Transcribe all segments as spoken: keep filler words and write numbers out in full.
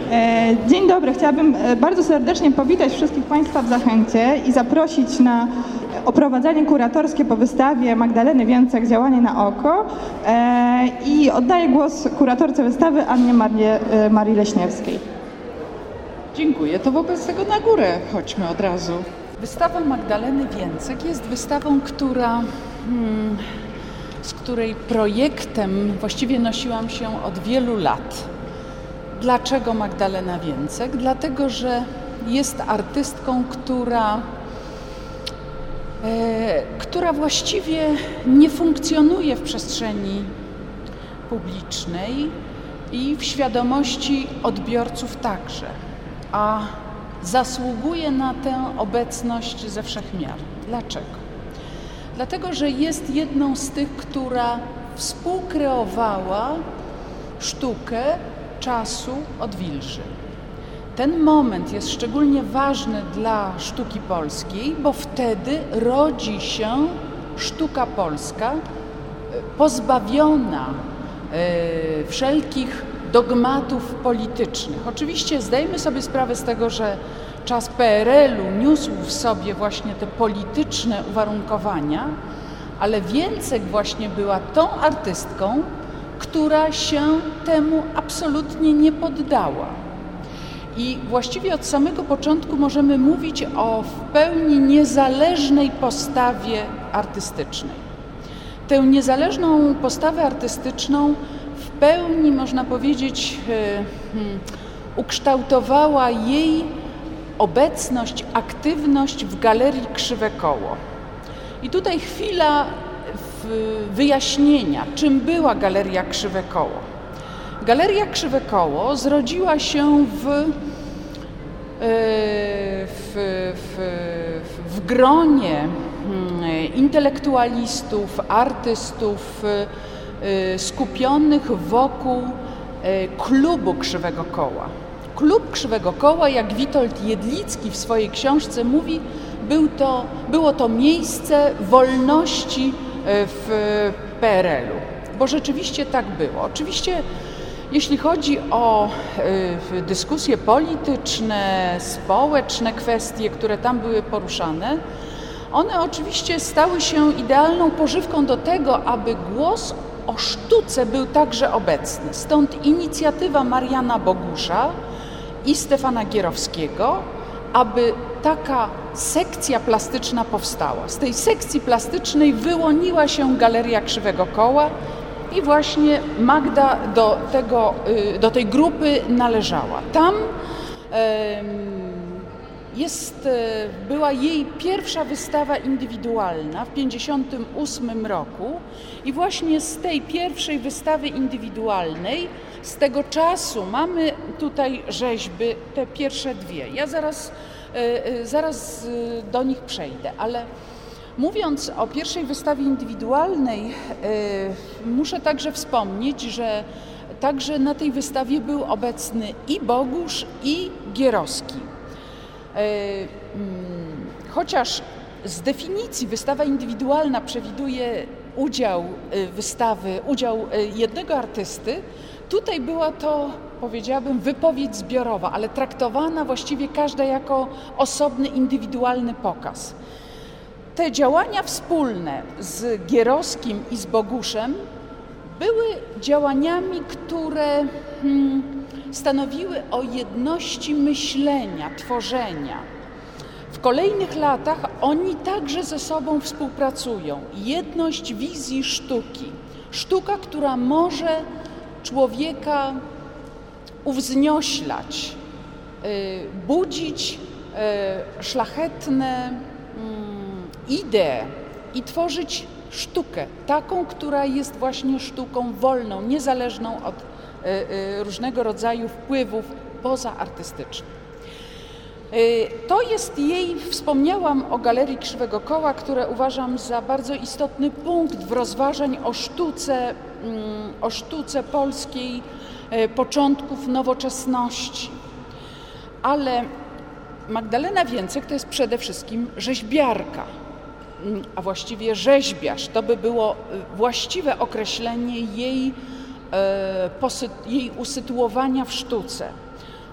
Dzień dobry, chciałabym bardzo serdecznie powitać wszystkich Państwa w Zachęcie i zaprosić na oprowadzanie kuratorskie po wystawie Magdaleny Więcek „Działanie na oko” i oddaję głos kuratorce wystawy Annie Marii Leśniewskiej. Dziękuję. To wobec tego na górę chodźmy od razu. Wystawa Magdaleny Więcek jest wystawą, która, hmm, z której projektem właściwie nosiłam się od wielu lat. Dlaczego Magdalena Więcek? Dlatego, że jest artystką, która, e, która właściwie nie funkcjonuje w przestrzeni publicznej i w świadomości odbiorców także, a zasługuje na tę obecność ze wszechmiar. Dlaczego? Dlatego, że jest jedną z tych, która współkreowała sztukę czasu odwilży. Ten moment jest szczególnie ważny dla sztuki polskiej, bo wtedy rodzi się sztuka polska pozbawiona e, wszelkich dogmatów politycznych. Oczywiście zdajemy sobie sprawę z tego, że czas P R L u niósł w sobie właśnie te polityczne uwarunkowania, ale Więcek właśnie była tą artystką, która się temu absolutnie nie poddała. I właściwie od samego początku możemy mówić o w pełni niezależnej postawie artystycznej. Tę niezależną postawę artystyczną w pełni, można powiedzieć, hmm, ukształtowała jej obecność, aktywność w Galerii Krzywe Koło. I tutaj chwila wyjaśnienia, czym była Galeria Krzywe Koło. Galeria Krzywe Koło zrodziła się w, w, w, w gronie intelektualistów, artystów skupionych wokół klubu Krzywego Koła. Klub Krzywego Koła, jak Witold Jedlicki w swojej książce mówi, był to, było to miejsce wolności w P R L u, bo rzeczywiście tak było. Oczywiście jeśli chodzi o y, dyskusje polityczne, społeczne kwestie, które tam były poruszane, one oczywiście stały się idealną pożywką do tego, aby głos o sztuce był także obecny. Stąd inicjatywa Mariana Bogusza i Stefana Gierowskiego, aby taka sekcja plastyczna powstała. Z tej sekcji plastycznej wyłoniła się Galeria Krzywego Koła i właśnie Magda do, tego, do tej grupy należała. Tam jest, była jej pierwsza wystawa indywidualna w pięćdziesiątym ósmym roku i właśnie z tej pierwszej wystawy indywidualnej, z tego czasu mamy tutaj rzeźby, te pierwsze dwie. Ja zaraz, zaraz do nich przejdę, ale mówiąc o pierwszej wystawie indywidualnej, muszę także wspomnieć, że także na tej wystawie był obecny i Bogusz, i Gierowski. Chociaż z definicji wystawa indywidualna przewiduje udział wystawy, udział jednego artysty, tutaj była to, powiedziałabym, wypowiedź zbiorowa, ale traktowana właściwie każda jako osobny, indywidualny pokaz. Te działania wspólne z Gierowskim i z Boguszem były działaniami, które hmm, stanowiły o jedności myślenia, tworzenia. W kolejnych latach oni także ze sobą współpracują. Jedność wizji sztuki. Sztuka, która może człowieka uwznioślać, budzić szlachetne idee i tworzyć sztukę, taką, która jest właśnie sztuką wolną, niezależną od różnego rodzaju wpływów pozaartystycznych. To jest jej, wspomniałam o Galerii Krzywego Koła, które uważam za bardzo istotny punkt w rozważań o sztuce, o sztuce polskiej początków nowoczesności. Ale Magdalena Więcek to jest przede wszystkim rzeźbiarka, a właściwie rzeźbiarz. To by było właściwe określenie jej, jej usytuowania w sztuce.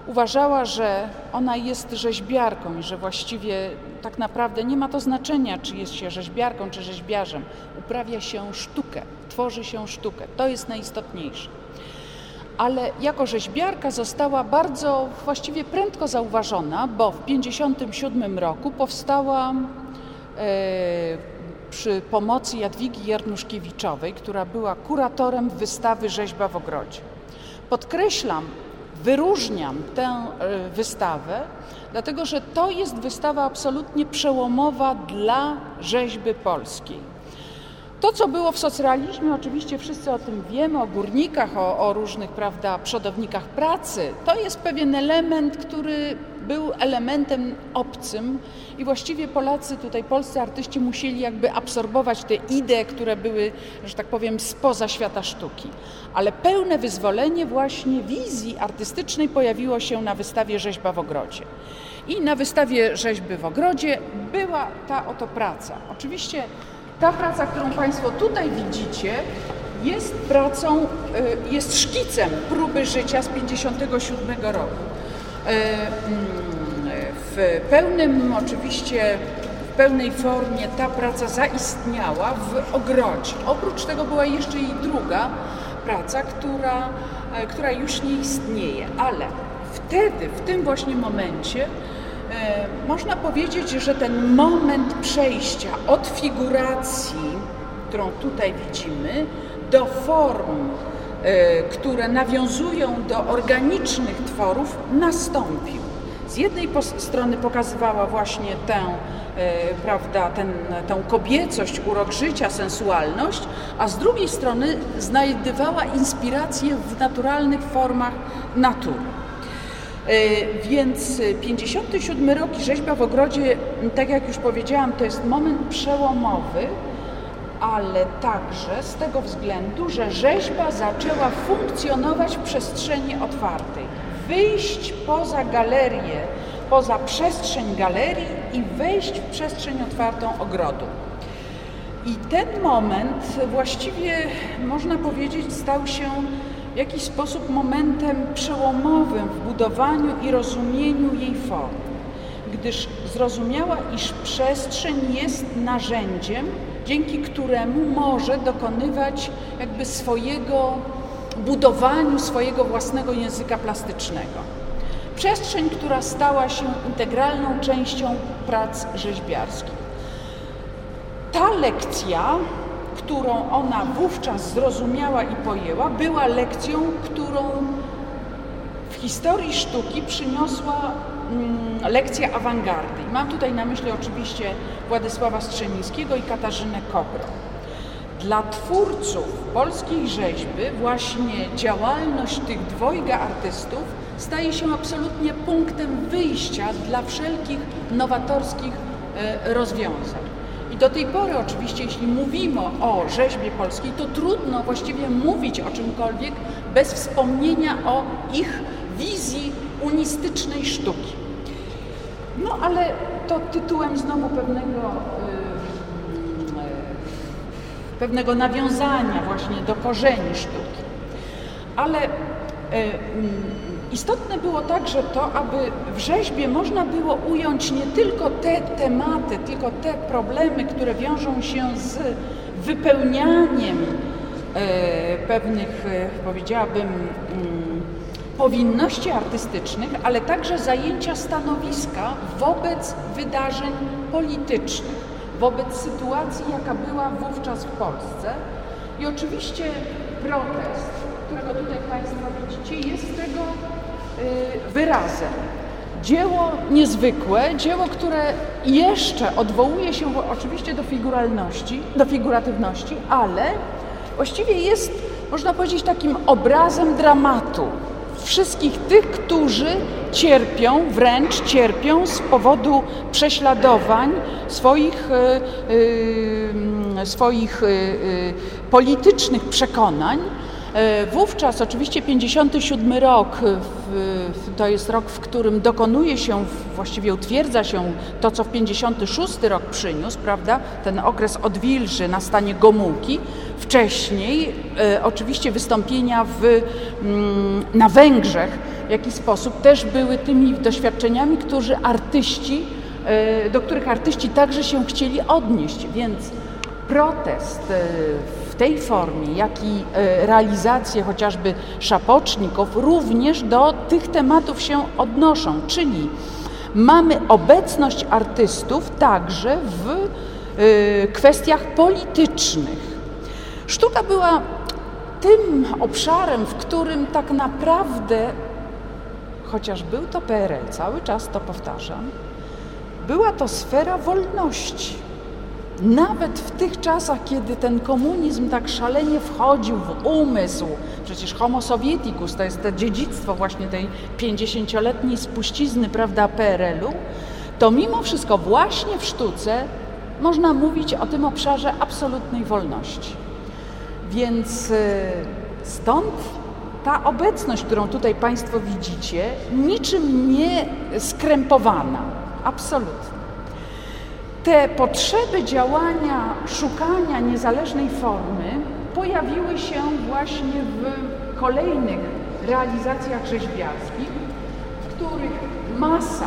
uważała, że ona jest rzeźbiarką i że właściwie tak naprawdę nie ma to znaczenia, czy jest się rzeźbiarką, czy rzeźbiarzem. Uprawia się sztukę, tworzy się sztukę. To jest najistotniejsze. Ale jako rzeźbiarka została bardzo właściwie prędko zauważona, bo w tysiąc dziewięćset pięćdziesiątym siódmym roku powstała e, przy pomocy Jadwigi Jarnuszkiewiczowej, która była kuratorem wystawy Rzeźba w ogrodzie. Podkreślam, wyróżniam tę wystawę, dlatego że to jest wystawa absolutnie przełomowa dla rzeźby polskiej. To, co było w socrealizmie, oczywiście wszyscy o tym wiemy, o górnikach, o, o różnych, prawda, przodownikach pracy. To jest pewien element, który był elementem obcym i właściwie Polacy, tutaj polscy artyści musieli jakby absorbować te idee, które były, że tak powiem, spoza świata sztuki. Ale pełne wyzwolenie właśnie wizji artystycznej pojawiło się na wystawie Rzeźba w ogrodzie. I na wystawie Rzeźby w ogrodzie była ta oto praca. Oczywiście ta praca, którą Państwo tutaj widzicie, jest pracą, jest szkicem próby życia z tysiąc dziewięćset pięćdziesiątego siódmego roku. W pełnym, oczywiście, w pełnej formie ta praca zaistniała w ogrodzie. Oprócz tego była jeszcze i druga praca, która, która już nie istnieje, ale wtedy, w tym właśnie momencie, można powiedzieć, że ten moment przejścia od figuracji, którą tutaj widzimy, do form, które nawiązują do organicznych tworów, nastąpił. Z jednej strony pokazywała właśnie tę, prawda, ten, tę kobiecość, urok życia, sensualność, a z drugiej strony znajdowała inspirację w naturalnych formach natury. Więc pięćdziesiąty siódmy rok i Rzeźba w ogrodzie, tak jak już powiedziałam, to jest moment przełomowy, ale także z tego względu, że rzeźba zaczęła funkcjonować w przestrzeni otwartej. Wyjść poza galerię, poza przestrzeń galerii i wejść w przestrzeń otwartą ogrodu. I ten moment właściwie, można powiedzieć, stał się w jakiś sposób momentem przełomowym w budowaniu i rozumieniu jej form, gdyż zrozumiała, iż przestrzeń jest narzędziem, dzięki któremu może dokonywać jakby swojego budowaniu swojego własnego języka plastycznego. Przestrzeń, która stała się integralną częścią prac rzeźbiarskich. Ta lekcja, którą ona wówczas zrozumiała i pojęła, była lekcją, którą w historii sztuki przyniosła mm, lekcja awangardy. I mam tutaj na myśli oczywiście Władysława Strzemińskiego i Katarzynę Kobro. Dla twórców polskiej rzeźby właśnie działalność tych dwojga artystów staje się absolutnie punktem wyjścia dla wszelkich nowatorskich e, rozwiązań. I do tej pory oczywiście, jeśli mówimy o rzeźbie polskiej, to trudno właściwie mówić o czymkolwiek bez wspomnienia o ich wizji unistycznej sztuki. No ale to tytułem znowu pewnego, yy, yy, pewnego nawiązania właśnie do korzeni sztuki. Ale yy, istotne było także to, aby w rzeźbie można było ująć nie tylko te tematy, tylko te problemy, które wiążą się z wypełnianiem e, pewnych, e, powiedziałabym, mm, powinności artystycznych, ale także zajęcia stanowiska wobec wydarzeń politycznych, wobec sytuacji, jaka była wówczas w Polsce. I oczywiście protest, którego tutaj Państwo widzicie, jest tego wyrazem. Dzieło niezwykłe, dzieło, które jeszcze odwołuje się oczywiście do figuralności, do figuratywności, ale właściwie jest, można powiedzieć, takim obrazem dramatu wszystkich tych, którzy cierpią, wręcz cierpią z powodu prześladowań swoich, yy, swoich yy, politycznych przekonań. Wówczas oczywiście pięćdziesiąty siódmy rok, to jest rok, w którym dokonuje się, właściwie utwierdza się to, co w pięćdziesiąty szósty rok przyniósł, prawda, ten okres odwilży, nastanie Gomułki. Wcześniej oczywiście wystąpienia w, na Węgrzech w jakiś sposób też były tymi doświadczeniami, którzy artyści, do których artyści także się chcieli odnieść, więc protest w tej formie, jak i realizacje chociażby szapoczników również do tych tematów się odnoszą, czyli mamy obecność artystów także w kwestiach politycznych. Sztuka była tym obszarem, w którym tak naprawdę, chociaż był to P R L, cały czas to powtarzam, była to sfera wolności. Nawet w tych czasach, kiedy ten komunizm tak szalenie wchodził w umysł, przecież homo sovieticus to jest to dziedzictwo właśnie tej pięćdziesięcioletniej spuścizny, prawda, P R L u, to mimo wszystko właśnie w sztuce można mówić o tym obszarze absolutnej wolności. Więc stąd ta obecność, którą tutaj Państwo widzicie, niczym nie skrępowana, absolutnie. Te potrzeby działania, szukania niezależnej formy pojawiły się właśnie w kolejnych realizacjach rzeźbiarskich, w których masa,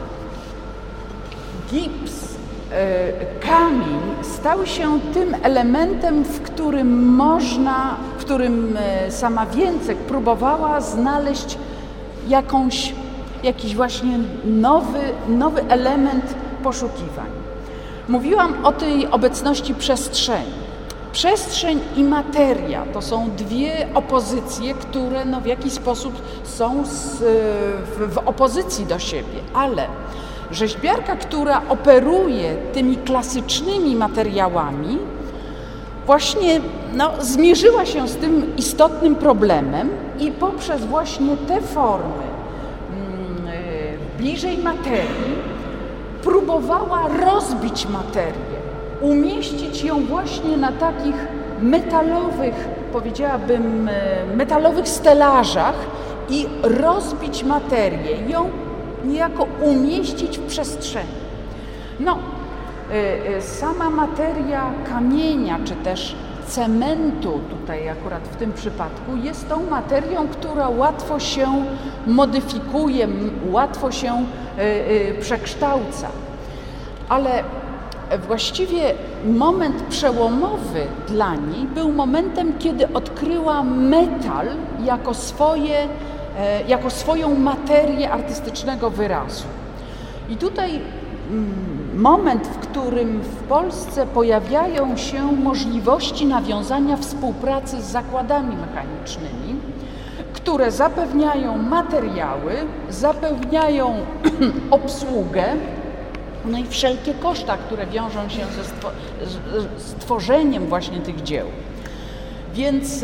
gips, kamień stały się tym elementem, w którym można, w którym sama Więcek próbowała znaleźć jakąś, jakiś właśnie nowy, nowy element poszukiwań. Mówiłam o tej obecności przestrzeni. Przestrzeń i materia to są dwie opozycje, które no w jakiś sposób są z, w, w opozycji do siebie, ale rzeźbiarka, która operuje tymi klasycznymi materiałami, właśnie no, zmierzyła się z tym istotnym problemem i poprzez właśnie te formy mm, bliżej materii próbowała rozbić materię, umieścić ją właśnie na takich metalowych, powiedziałabym, metalowych stelażach i rozbić materię, ją niejako umieścić w przestrzeni. No, sama materia kamienia, czy też cementu, tutaj akurat w tym przypadku, jest tą materią, która łatwo się modyfikuje, łatwo się przekształca. Ale właściwie moment przełomowy dla niej był momentem, kiedy odkryła metal jako swoje, jako swoją materię artystycznego wyrazu. I tutaj moment, w którym w Polsce pojawiają się możliwości nawiązania współpracy z zakładami mechanicznymi, które zapewniają materiały, zapewniają obsługę, no i wszelkie koszta, które wiążą się ze stwo- z tworzeniem właśnie tych dzieł. Więc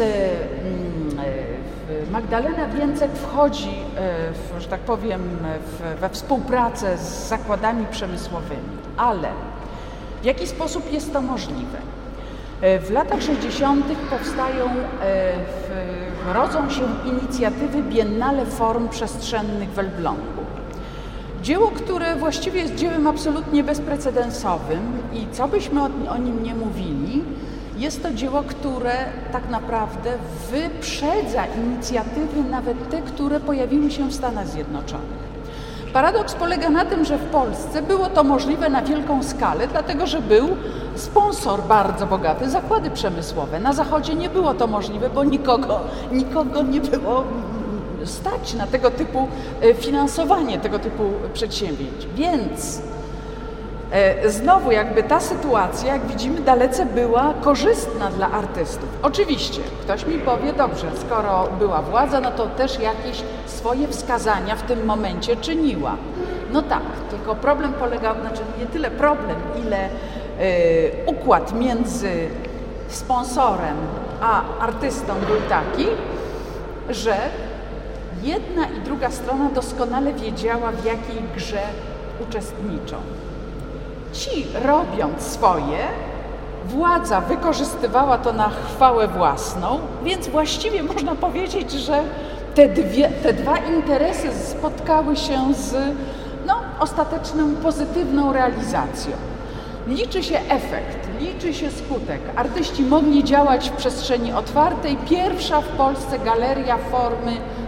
Magdalena Więcek wchodzi, w, że tak powiem, w, we współpracę z zakładami przemysłowymi, ale w jaki sposób jest to możliwe? W latach sześćdziesiątych powstają, w, rodzą się inicjatywy Biennale Form Przestrzennych w Elblągu. Dzieło, które właściwie jest dziełem absolutnie bezprecedensowym i co byśmy o, o nim nie mówili, jest to dzieło, które tak naprawdę wyprzedza inicjatywy, nawet te, które pojawiły się w Stanach Zjednoczonych. Paradoks polega na tym, że w Polsce było to możliwe na wielką skalę, dlatego że był sponsor bardzo bogaty, zakłady przemysłowe. Na Zachodzie nie było to możliwe, bo nikogo, nikogo nie było stać na tego typu finansowanie, tego typu przedsięwzięć. Więc znowu jakby ta sytuacja, jak widzimy, dalece była korzystna dla artystów. Oczywiście ktoś mi powie, dobrze, skoro była władza, no to też jakieś swoje wskazania w tym momencie czyniła. No tak, tylko problem polegał, znaczy nie tyle problem, ile y, układ między sponsorem a artystą był taki, że jedna i druga strona doskonale wiedziała, w jakiej grze uczestniczą. Ci, robiąc swoje, władza wykorzystywała to na chwałę własną, więc właściwie można powiedzieć, że te, dwie, te dwa interesy spotkały się z no, ostateczną pozytywną realizacją. Liczy się efekt, liczy się skutek. Artyści mogli działać w przestrzeni otwartej. Pierwsza w Polsce galeria formy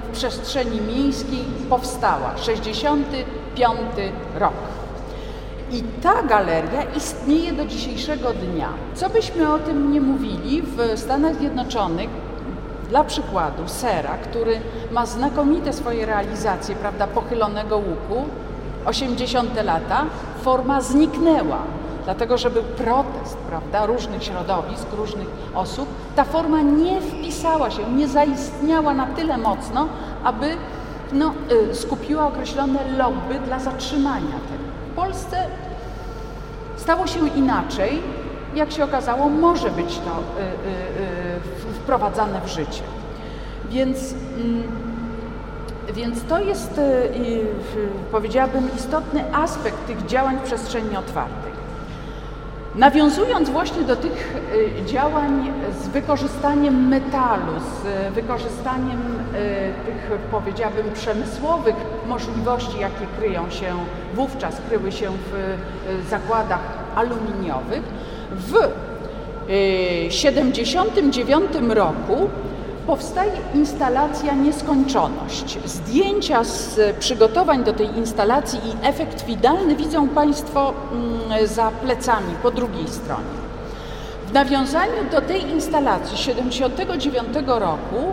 w przestrzeni miejskiej powstała, sześćdziesiąty piąty rok. I ta galeria istnieje do dzisiejszego dnia. Co byśmy o tym nie mówili, w Stanach Zjednoczonych, dla przykładu Sera, który ma znakomite swoje realizacje, prawda, pochylonego łuku, osiemdziesiąte lata, forma zniknęła. Dlatego, że był protest, prawda, różnych środowisk, różnych osób, ta forma nie wpisała się, nie zaistniała na tyle mocno, aby no, skupiła określone lobby dla zatrzymania tego. W Polsce stało się inaczej. Jak się okazało, może być to y, y, y, wprowadzane w życie. Więc, y, więc to jest, y, y, powiedziałabym, istotny aspekt tych działań w przestrzeni otwartej. Nawiązując właśnie do tych y, działań z wykorzystaniem metalu, z wykorzystaniem y, tych, powiedziałabym, przemysłowych możliwości, jakie kryją się wówczas, kryły się w y, zakładach aluminiowych, w siedemdziesiątym dziewiątym roku powstaje instalacja Nieskończoność. Zdjęcia z przygotowań do tej instalacji i efekt finalny widzą Państwo za plecami, po drugiej stronie. W nawiązaniu do tej instalacji siedemdziesiątego dziewiątego roku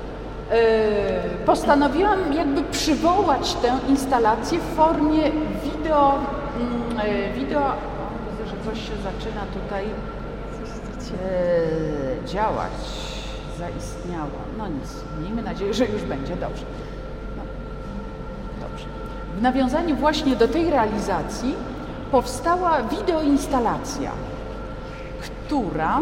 postanowiłam jakby przywołać tę instalację w formie wideo, wideo widzę, że coś się zaczyna tutaj e, działać, zaistniało. No nic, miejmy nadzieję, że już będzie dobrze. No, dobrze. W nawiązaniu właśnie do tej realizacji powstała wideoinstalacja, która,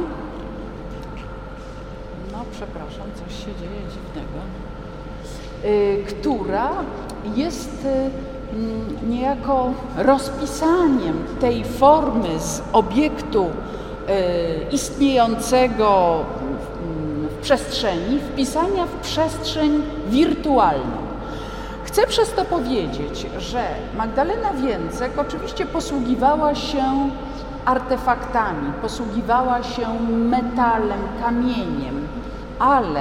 no przepraszam, coś się dzieje dziwnego, y, która jest y, niejako rozpisaniem tej formy z obiektu y, istniejącego w, w przestrzeni, wpisania w przestrzeń wirtualną. Chcę przez to powiedzieć, że Magdalena Więcek oczywiście posługiwała się artefaktami, posługiwała się metalem, kamieniem, ale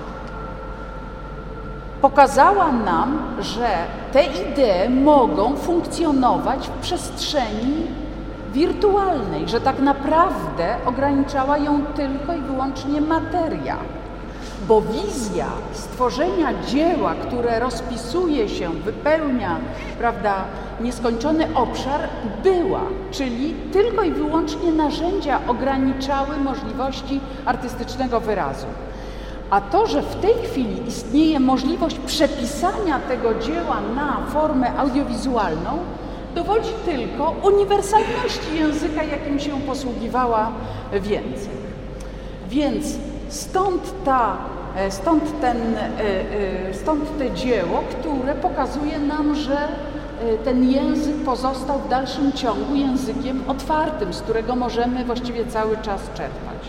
pokazała nam, że te idee mogą funkcjonować w przestrzeni wirtualnej, że tak naprawdę ograniczała ją tylko i wyłącznie materia. Bo wizja stworzenia dzieła, które rozpisuje się, wypełnia, prawda, nieskończony obszar, była, czyli tylko i wyłącznie narzędzia ograniczały możliwości artystycznego wyrazu. A to, że w tej chwili istnieje możliwość przepisania tego dzieła na formę audiowizualną, dowodzi tylko uniwersalności języka, jakim się posługiwała Więcek. Więc stąd, ta, stąd, ten, stąd te dzieło, które pokazuje nam, że ten język pozostał w dalszym ciągu językiem otwartym, z którego możemy właściwie cały czas czerpać.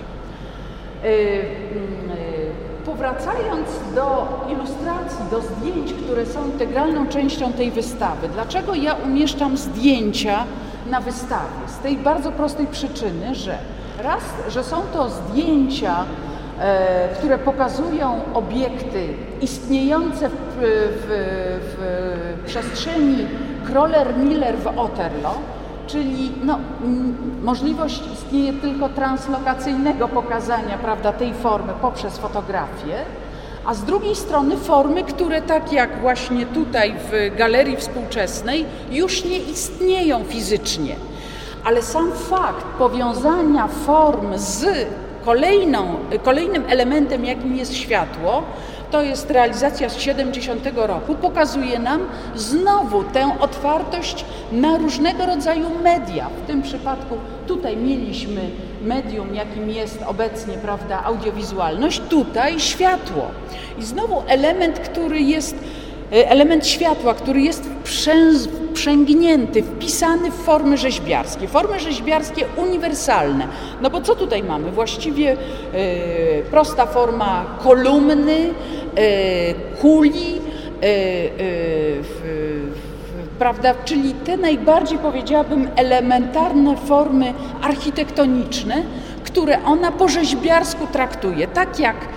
Powracając do ilustracji, do zdjęć, które są integralną częścią tej wystawy, dlaczego ja umieszczam zdjęcia na wystawie? Z tej bardzo prostej przyczyny, że raz, że są to zdjęcia, e, które pokazują obiekty istniejące w, w, w przestrzeni Kröller-Müller w Otterlo, czyli no, m, możliwość istnieje tylko translokacyjnego pokazania, prawda, tej formy poprzez fotografię, a z drugiej strony formy, które tak jak właśnie tutaj w Galerii Współczesnej już nie istnieją fizycznie. Ale sam fakt powiązania form z kolejną, kolejnym elementem, jakim jest światło, to jest realizacja z siedemdziesiątego roku, pokazuje nam znowu tę otwartość na różnego rodzaju media. W tym przypadku tutaj mieliśmy medium, jakim jest obecnie, prawda, audiowizualność, tutaj światło. I znowu element, który jest, element światła, który jest wprzęgnięty, wpisany w formy rzeźbiarskie. Formy rzeźbiarskie uniwersalne. No bo co tutaj mamy? Właściwie e, prosta forma kolumny, e, kuli, e, e, w, w, prawda? Czyli te najbardziej, powiedziałabym, elementarne formy architektoniczne, które ona po rzeźbiarsku traktuje. Tak jak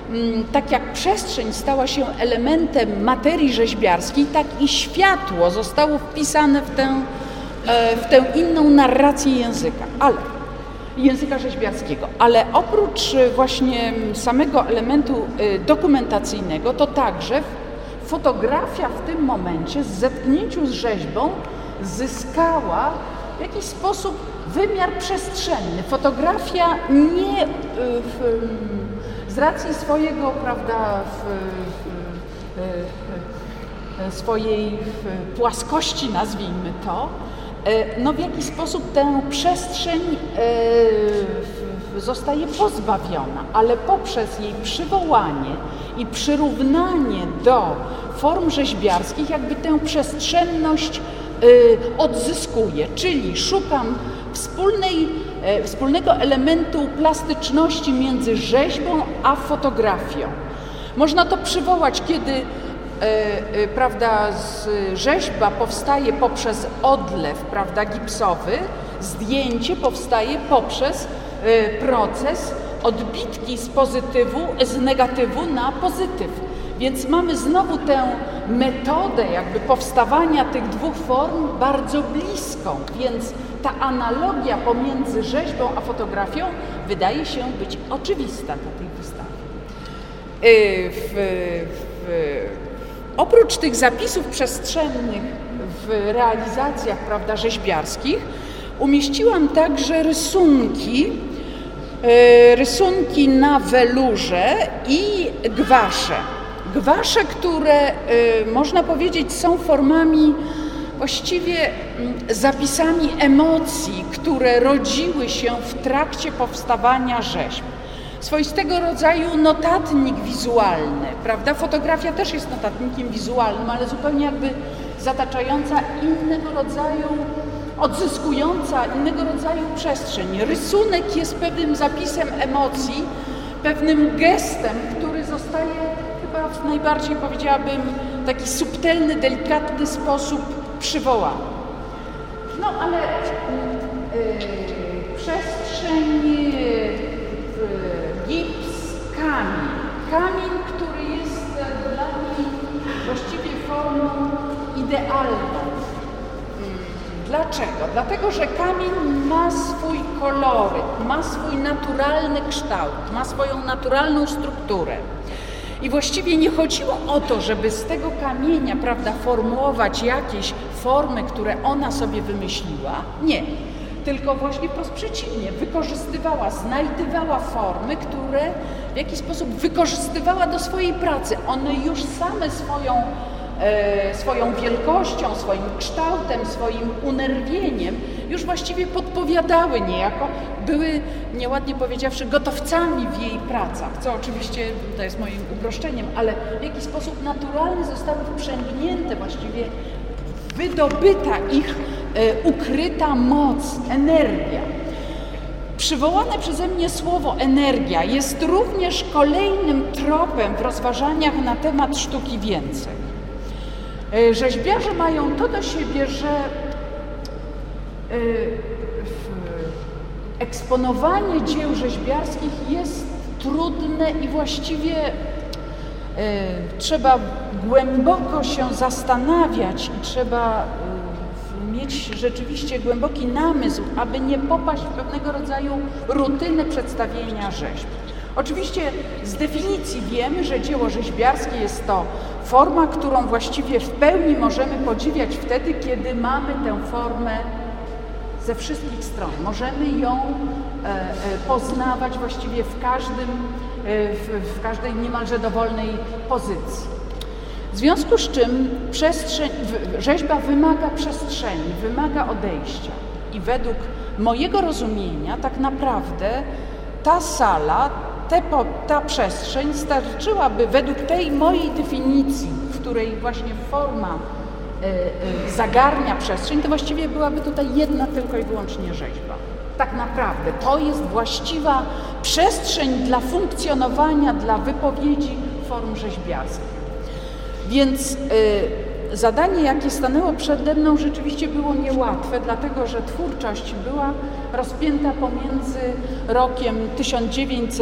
tak jak przestrzeń stała się elementem materii rzeźbiarskiej, tak i światło zostało wpisane w tę, w tę inną narrację języka, ale języka rzeźbiarskiego. Ale oprócz właśnie samego elementu dokumentacyjnego, to także fotografia w tym momencie, w zetknięciu z rzeźbą, zyskała w jakiś sposób wymiar przestrzenny. Fotografia nie w, z racji swojego, prawda, w, w, w swojej w płaskości, nazwijmy to, no w jaki sposób tę przestrzeń zostaje pozbawiona, ale poprzez jej przywołanie i przyrównanie do form rzeźbiarskich jakby tę przestrzenność odzyskuje, czyli szukam wspólnej, wspólnego elementu plastyczności między rzeźbą a fotografią. Można to przywołać, kiedy prawda, rzeźba powstaje poprzez odlew, prawda, gipsowy, zdjęcie powstaje poprzez proces odbitki z pozytywu, z negatywu na pozytyw. Więc mamy znowu tę metodę jakby powstawania tych dwóch form bardzo bliską, więc ta analogia pomiędzy rzeźbą a fotografią wydaje się być oczywista dla tej wystawy. W, w, oprócz tych zapisów przestrzennych w realizacjach, prawda, rzeźbiarskich, umieściłam także rysunki, rysunki na welurze i gwasze. Gwasze, które można powiedzieć są formami, właściwie zapisami emocji, które rodziły się w trakcie powstawania rzeźb. Swoistego rodzaju notatnik wizualny, prawda? Fotografia też jest notatnikiem wizualnym, ale zupełnie jakby zataczająca innego rodzaju, odzyskująca innego rodzaju przestrzeń. Rysunek jest pewnym zapisem emocji, pewnym gestem, który zostaje chyba w najbardziej, powiedziałabym, taki subtelny, delikatny sposób przywołany. No ale yy, przestrzeń, yy, gips, kamień. Kamień, który jest dla mnie właściwie formą idealną. Dlaczego? Dlatego, że kamień ma swój koloryt, ma swój naturalny kształt, ma swoją naturalną strukturę. I właściwie nie chodziło o to, żeby z tego kamienia, prawda, formułować jakieś formy, które ona sobie wymyśliła. Nie. Tylko właśnie wprost przeciwnie, wykorzystywała, znajdywała formy, które w jakiś sposób wykorzystywała do swojej pracy. One już same swoją, e, swoją wielkością, swoim kształtem, swoim unerwieniem już właściwie podpowiadały niejako, były, nieładnie powiedziawszy, gotowcami w jej pracach, co oczywiście to jest moim uproszczeniem, ale w jakiś sposób naturalnie zostały wprzęgnięte, właściwie wydobyta ich e, ukryta moc, energia. Przywołane przeze mnie słowo energia jest również kolejnym tropem w rozważaniach na temat sztuki więcej. E, rzeźbiarze mają to do siebie, że e, eksponowanie dzieł rzeźbiarskich jest trudne i właściwie trzeba głęboko się zastanawiać i trzeba mieć rzeczywiście głęboki namysł, aby nie popaść w pewnego rodzaju rutynę przedstawienia rzeźb. Oczywiście z definicji wiemy, że dzieło rzeźbiarskie jest to forma, którą właściwie w pełni możemy podziwiać wtedy, kiedy mamy tę formę ze wszystkich stron. Możemy ją poznawać właściwie w każdym W, w każdej niemalże dowolnej pozycji. W związku z czym przestrzeń, rzeźba wymaga przestrzeni, wymaga odejścia. I według mojego rozumienia tak naprawdę ta sala, te, ta przestrzeń starczyłaby według tej mojej definicji, w której właśnie forma y, y, zagarnia przestrzeń, to właściwie byłaby tutaj jedna tylko i wyłącznie rzeźba. Tak naprawdę to jest właściwa przestrzeń dla funkcjonowania, dla wypowiedzi form rzeźbiarskich. Więc y, zadanie, jakie stanęło przede mną, rzeczywiście było niełatwe, dlatego że twórczość była rozpięta pomiędzy rokiem tysiąc dziewięćset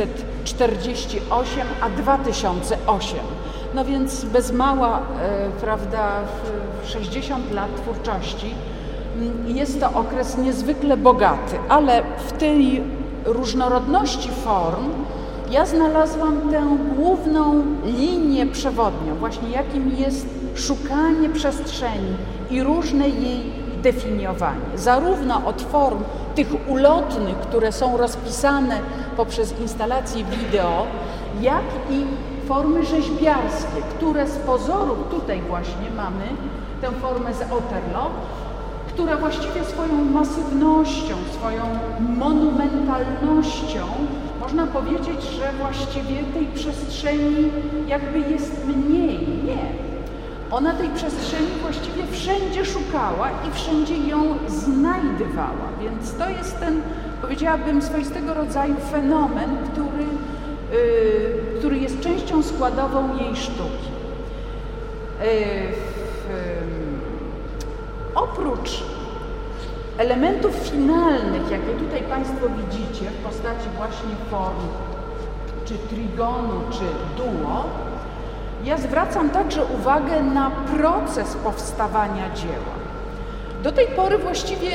czterdzieści osiem a dwa tysiące osiem. No więc bez mała, prawda, sześćdziesiąt lat twórczości. Jest to okres niezwykle bogaty, ale w tej różnorodności form ja znalazłam tę główną linię przewodnią, właśnie jakim jest szukanie przestrzeni i różne jej definiowanie. Zarówno od form tych ulotnych, które są rozpisane poprzez instalacje wideo, jak i formy rzeźbiarskie, które z pozoru, tutaj właśnie mamy tę formę z Otterlo, która właściwie swoją masywnością, swoją monumentalnością, można powiedzieć, że właściwie tej przestrzeni jakby jest mniej. Nie. Ona tej przestrzeni właściwie wszędzie szukała i wszędzie ją znajdywała. Więc to jest ten, powiedziałabym, swoistego rodzaju fenomen, który, yy, który jest częścią składową jej sztuki. Yy, Oprócz elementów finalnych, jakie tutaj Państwo widzicie w postaci właśnie form, czy trigonu, czy duo, ja zwracam także uwagę na proces powstawania dzieła. Do tej pory właściwie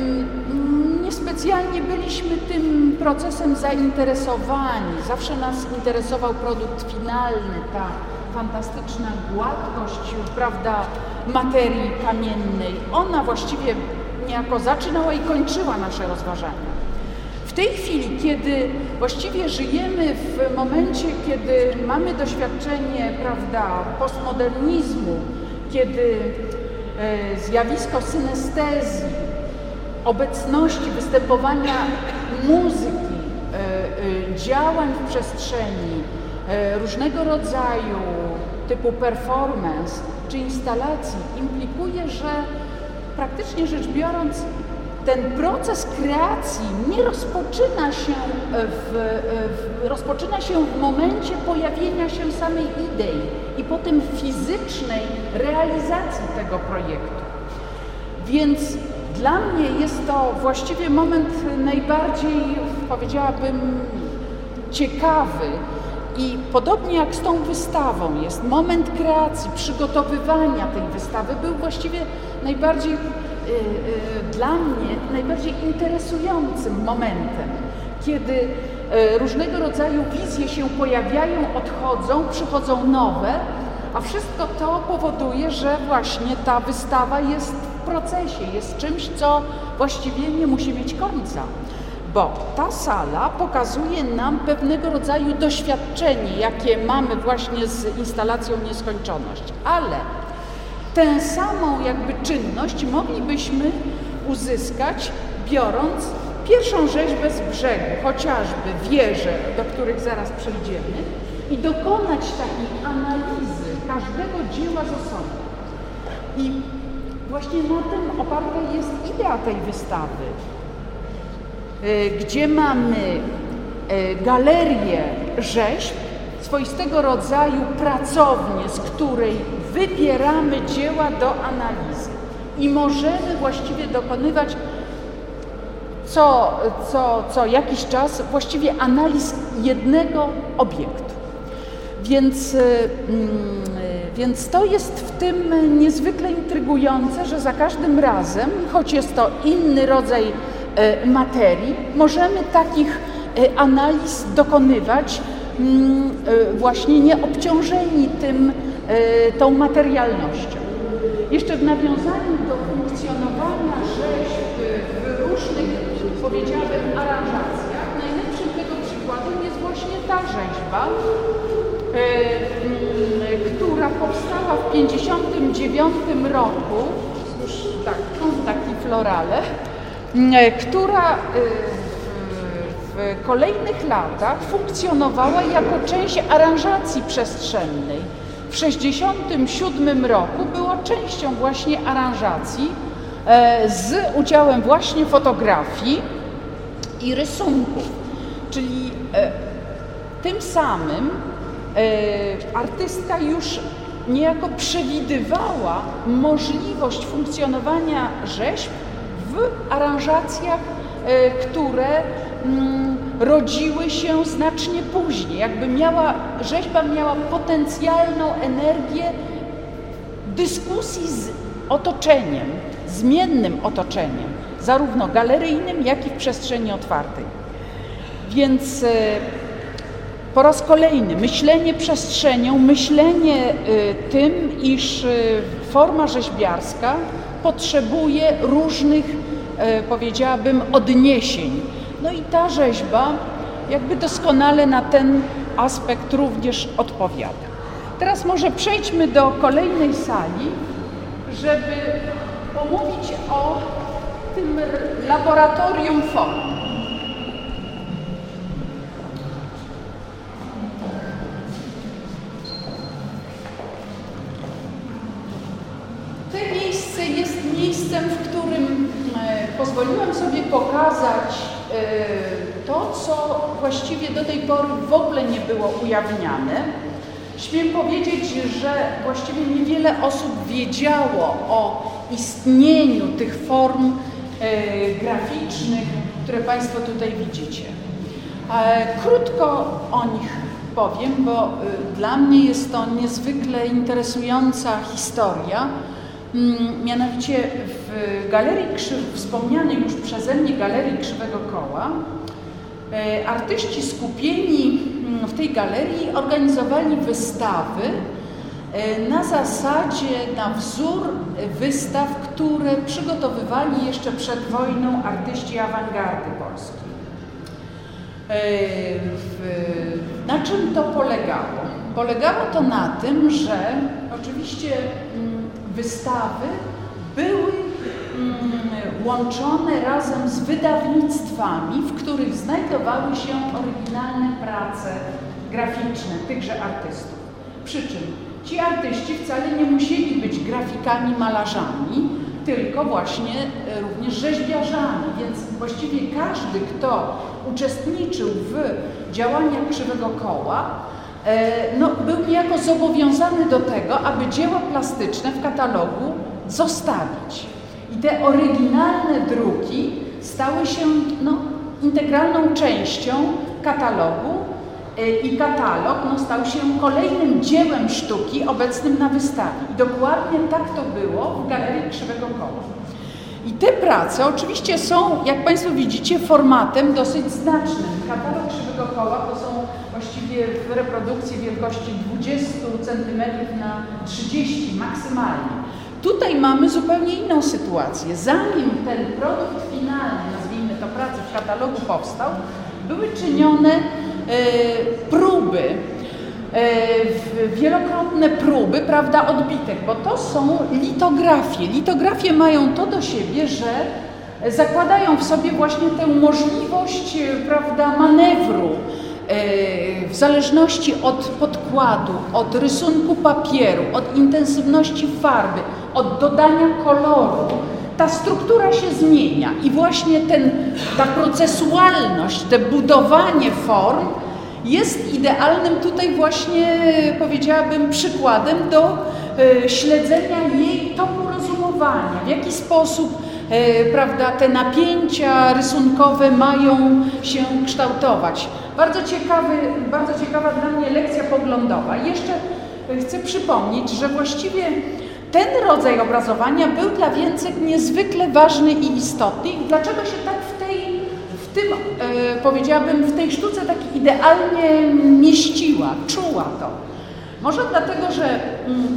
mm, niespecjalnie byliśmy tym procesem zainteresowani. Zawsze nas interesował produkt finalny, ta fantastyczna gładkość, prawda, materii kamiennej. Ona właściwie niejako zaczynała i kończyła nasze rozważania. W tej chwili, kiedy właściwie żyjemy w momencie, kiedy mamy doświadczenie, prawda, postmodernizmu, kiedy e, zjawisko synestezji, obecności, występowania muzyki, e, e, działań w przestrzeni, e, różnego rodzaju typu performance czy instalacji implikuje, że praktycznie rzecz biorąc ten proces kreacji nie rozpoczyna się w, w, rozpoczyna się w momencie pojawienia się samej idei i potem fizycznej realizacji tego projektu. Więc dla mnie jest to właściwie moment najbardziej, powiedziałabym, ciekawy. I podobnie jak z tą wystawą jest moment kreacji, przygotowywania tej wystawy był właściwie najbardziej y, y, dla mnie najbardziej interesującym momentem, kiedy y, różnego rodzaju wizje się pojawiają, odchodzą, przychodzą nowe, a wszystko to powoduje, że właśnie ta wystawa jest w procesie, jest czymś, co właściwie nie musi mieć końca. Bo ta sala pokazuje nam pewnego rodzaju doświadczenie, jakie mamy właśnie z instalacją Nieskończoność. Ale tę samą jakby czynność moglibyśmy uzyskać, biorąc pierwszą rzeźbę z brzegu, chociażby wieże, do których zaraz przejdziemy, i dokonać takiej analizy każdego dzieła z osobna. I właśnie na tym oparta jest idea tej wystawy, gdzie mamy galerię rzeźb, swoistego rodzaju pracownię, z której wybieramy dzieła do analizy i możemy właściwie dokonywać co, co, co jakiś czas właściwie analiz jednego obiektu. Więc, więc to jest w tym niezwykle intrygujące, że za każdym razem, choć jest to inny rodzaj materii, możemy takich analiz dokonywać właśnie nieobciążeni tym, tą materialnością. Jeszcze w nawiązaniu do funkcjonowania rzeźb w różnych, powiedziałabym, aranżacjach, najlepszym tego przykładem jest właśnie ta rzeźba, która powstała w pięćdziesiątym dziewiątym roku, już tak, taki florale, która w kolejnych latach funkcjonowała jako część aranżacji przestrzennej. W sześćdziesiątym siódmym roku była częścią właśnie aranżacji z udziałem właśnie fotografii i rysunków. Czyli tym samym artystka już niejako przewidywała możliwość funkcjonowania rzeźb w aranżacjach, które rodziły się znacznie później. Jakby miała, rzeźba miała potencjalną energię dyskusji z otoczeniem, zmiennym otoczeniem, zarówno galeryjnym, jak i w przestrzeni otwartej. Więc po raz kolejny myślenie przestrzenią, myślenie tym, iż forma rzeźbiarska potrzebuje różnych, powiedziałabym, odniesień. No i ta rzeźba jakby doskonale na ten aspekt również odpowiada. Teraz może przejdźmy do kolejnej sali, żeby pomówić o tym laboratorium form. To miejsce jest miejscem, w którym pozwoliłam sobie pokazać to, co właściwie do tej pory w ogóle nie było ujawniane. Śmiem powiedzieć, że właściwie niewiele osób wiedziało o istnieniu tych form graficznych, które Państwo tutaj widzicie. Krótko o nich powiem, bo dla mnie jest to niezwykle interesująca historia. Mianowicie w Galerii Krzyw, wspomnianej już przeze mnie Galerii Krzywego Koła, artyści skupieni w tej galerii organizowali wystawy na zasadzie, na wzór wystaw, które przygotowywali jeszcze przed wojną artyści awangardy polskiej. Na czym to polegało? Polegało to na tym, że oczywiście wystawy były łączone razem z wydawnictwami, w których znajdowały się oryginalne prace graficzne tychże artystów. Przy czym ci artyści wcale nie musieli być grafikami, malarzami, tylko właśnie również rzeźbiarzami, więc właściwie każdy, kto uczestniczył w działaniach Krzywego Koła, no, był niejako zobowiązany do tego, aby dzieła plastyczne w katalogu zostawić. I te oryginalne druki stały się no, integralną częścią katalogu i katalog no, stał się kolejnym dziełem sztuki obecnym na wystawie. I dokładnie tak to było w Galerii Krzywego Koła. I te prace oczywiście są, jak Państwo widzicie, formatem dosyć znacznym. Katalog Krzywego Koła to są właściwie w reprodukcji wielkości dwadzieścia centymetrów na trzydzieści maksymalnie. Tutaj mamy zupełnie inną sytuację. Zanim ten produkt finalny, nazwijmy to pracy w katalogu powstał, były czynione e, próby, e, wielokrotne próby, prawda, odbitek, bo to są litografie. Litografie mają to do siebie, że zakładają w sobie właśnie tę możliwość, prawda, manewru w zależności od podkładu, od rysunku papieru, od intensywności farby, od dodania koloru. Ta struktura się zmienia i właśnie ten, ta procesualność, to budowanie form jest idealnym tutaj właśnie, powiedziałabym, przykładem do e, śledzenia jej toku rozumowania, w jaki sposób e, prawda, te napięcia rysunkowe mają się kształtować. Bardzo ciekawy, bardzo ciekawa dla mnie lekcja poglądowa. I jeszcze chcę przypomnieć, że właściwie ten rodzaj obrazowania był dla Więcek niezwykle ważny i istotny. I dlaczego się tak w tej, w tym, e, powiedziałabym, w tej sztuce tak idealnie mieściła, czuła to? Może dlatego, że e,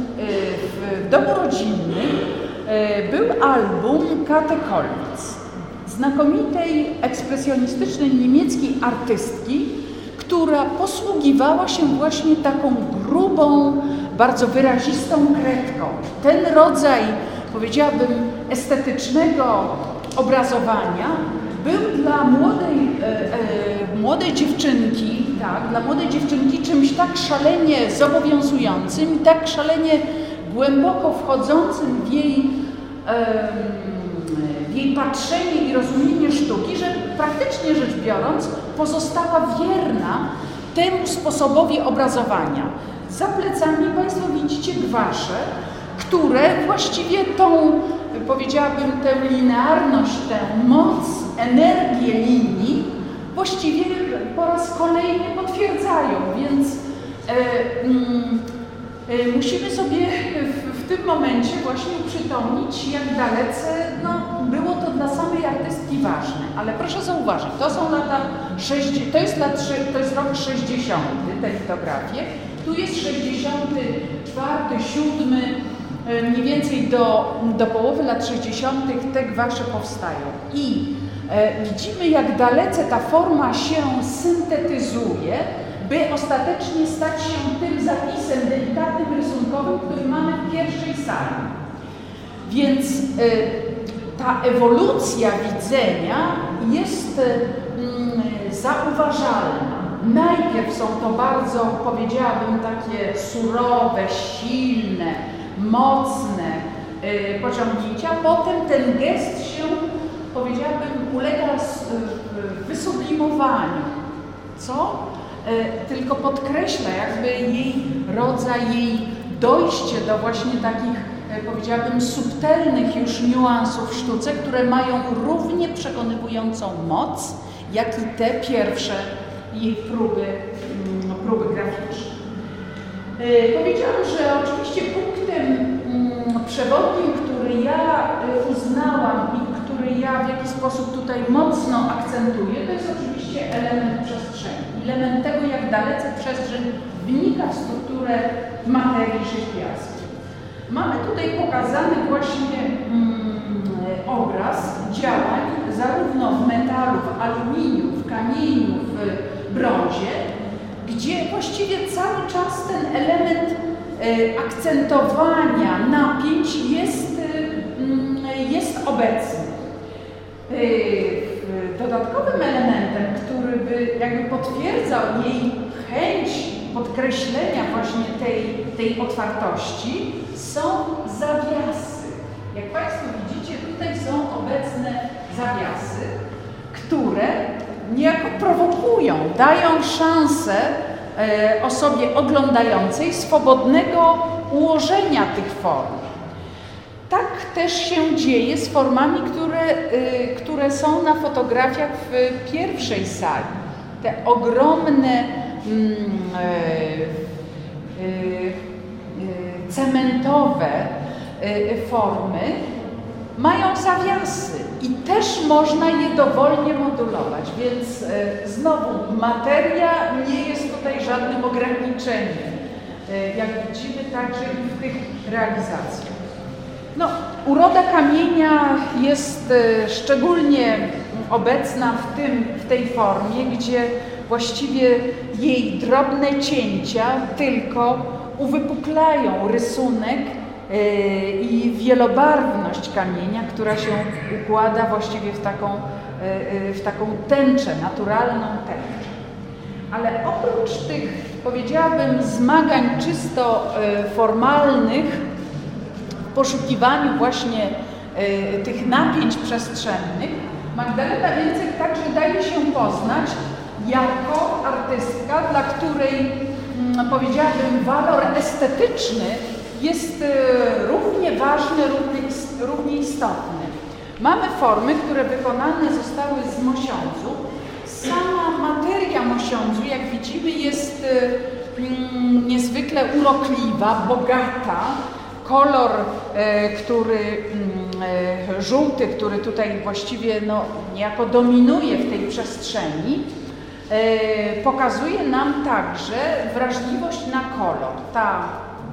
w domu rodzinnym e, był album Kate Kollwitz, znakomitej ekspresjonistycznej niemieckiej artystki, która posługiwała się właśnie taką grubą, bardzo wyrazistą kredką. Ten rodzaj, powiedziałabym, estetycznego obrazowania był dla młodej, e, e, młodej dziewczynki, tak, dla młodej dziewczynki czymś tak szalenie zobowiązującym i tak szalenie głęboko wchodzącym w jej, e, w jej patrzenie i rozumienie sztuki, że praktycznie rzecz biorąc pozostała wierna temu sposobowi obrazowania. Za plecami Państwo widzicie gwasze, które właściwie tą, powiedziałabym, tę linearność, tę moc, energię linii właściwie po raz kolejny potwierdzają, więc e, mm, e, musimy sobie w, w tym momencie właśnie uprzytomnić, jak dalece no, było to dla samej artystki ważne. Ale proszę zauważyć, to są lata sześćdziesiąte, to jest, lat, to jest rok sześćdziesiąty, te litografie, tu jest sześćdziesiąty czwarty, siódmy, mniej więcej do, do połowy lat sześćdziesiątych te gwasze powstają. I e, widzimy, jak dalece ta forma się syntetyzuje, by ostatecznie stać się tym zapisem delikatnym, rysunkowym, który mamy w pierwszej sali. Więc e, ta ewolucja widzenia jest e, m, zauważalna. Najpierw są to bardzo, powiedziałabym, takie surowe, silne, mocne y, pociągnięcia, potem ten gest się, powiedziałabym, ulega y, wysublimowaniu, co y, tylko podkreśla jakby jej rodzaj, jej dojście do właśnie takich, y, powiedziałabym, subtelnych już niuansów w sztuce, które mają równie przekonywującą moc, jak i te pierwsze jej próby, y, próby graficzne. Powiedziałam, że oczywiście punktem przewodnim, który ja uznałam i który ja w jakiś sposób tutaj mocno akcentuję, to jest oczywiście element przestrzeni. Element tego, jak dalece przestrzeń wnika w strukturę w materii rzeźbiarskiej. Mamy tutaj pokazany właśnie mm, obraz działań zarówno w metalu, w aluminiu, w kamieniu, w brązie, gdzie właściwie cały czas ten element e, akcentowania napięć jest, e, jest obecny. E, dodatkowym elementem, który by jakby potwierdzał jej chęć podkreślenia właśnie tej, tej otwartości, są zawiasy. Jak Państwo widzicie, tutaj są obecne zawiasy, które niejako prowokują, dają szansę e, osobie oglądającej swobodnego ułożenia tych form. Tak też się dzieje z formami, które, e, które są na fotografiach w pierwszej sali. Te ogromne mm, e, e, e, cementowe e, formy mają zawiasy i też można je dowolnie modulować, więc e, znowu materia nie jest tutaj żadnym ograniczeniem, e, jak widzimy także i w tych realizacjach. No, uroda kamienia jest e, szczególnie obecna w, tym, w tej formie, gdzie właściwie jej drobne cięcia tylko uwypuklają rysunek i wielobarwność kamienia, która się układa właściwie w taką, w taką tęczę, naturalną tęczę. Ale oprócz tych, powiedziałabym, zmagań czysto formalnych w poszukiwaniu właśnie tych napięć przestrzennych, Magdalena Więcek także daje się poznać jako artystka, dla której, powiedziałabym, walor estetyczny jest równie ważny, równie, równie istotny. Mamy formy, które wykonane zostały z mosiądzu. Sama materia mosiądzu, jak widzimy, jest mm, niezwykle urokliwa, bogata. Kolor, e, który e, żółty, który tutaj właściwie no, niejako dominuje w tej przestrzeni, e, pokazuje nam także wrażliwość na kolor. Ta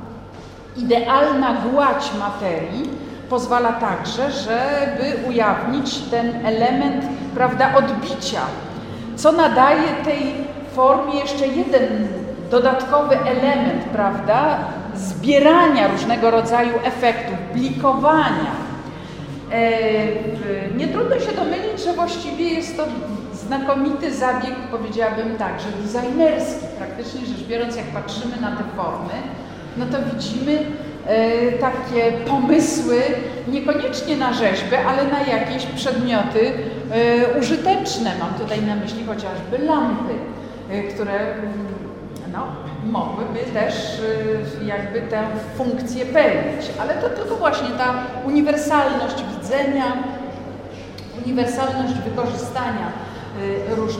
idealna gładź materii pozwala także, żeby ujawnić ten element, prawda, odbicia, co nadaje tej formie jeszcze jeden dodatkowy element, prawda, zbierania różnego rodzaju efektów, blikowania. E, nie trudno się domylić, że właściwie jest to znakomity zabieg, powiedziałabym tak, że designerski. Praktycznie rzecz biorąc, jak patrzymy na te formy, no to widzimy e, takie pomysły, niekoniecznie na rzeźbę, ale na jakieś przedmioty e, użyteczne. Mam tutaj na myśli chociażby lampy, e, które no, mogłyby też e, jakby tę funkcję pełnić. Ale to tylko właśnie ta uniwersalność widzenia, uniwersalność wykorzystania e, różnych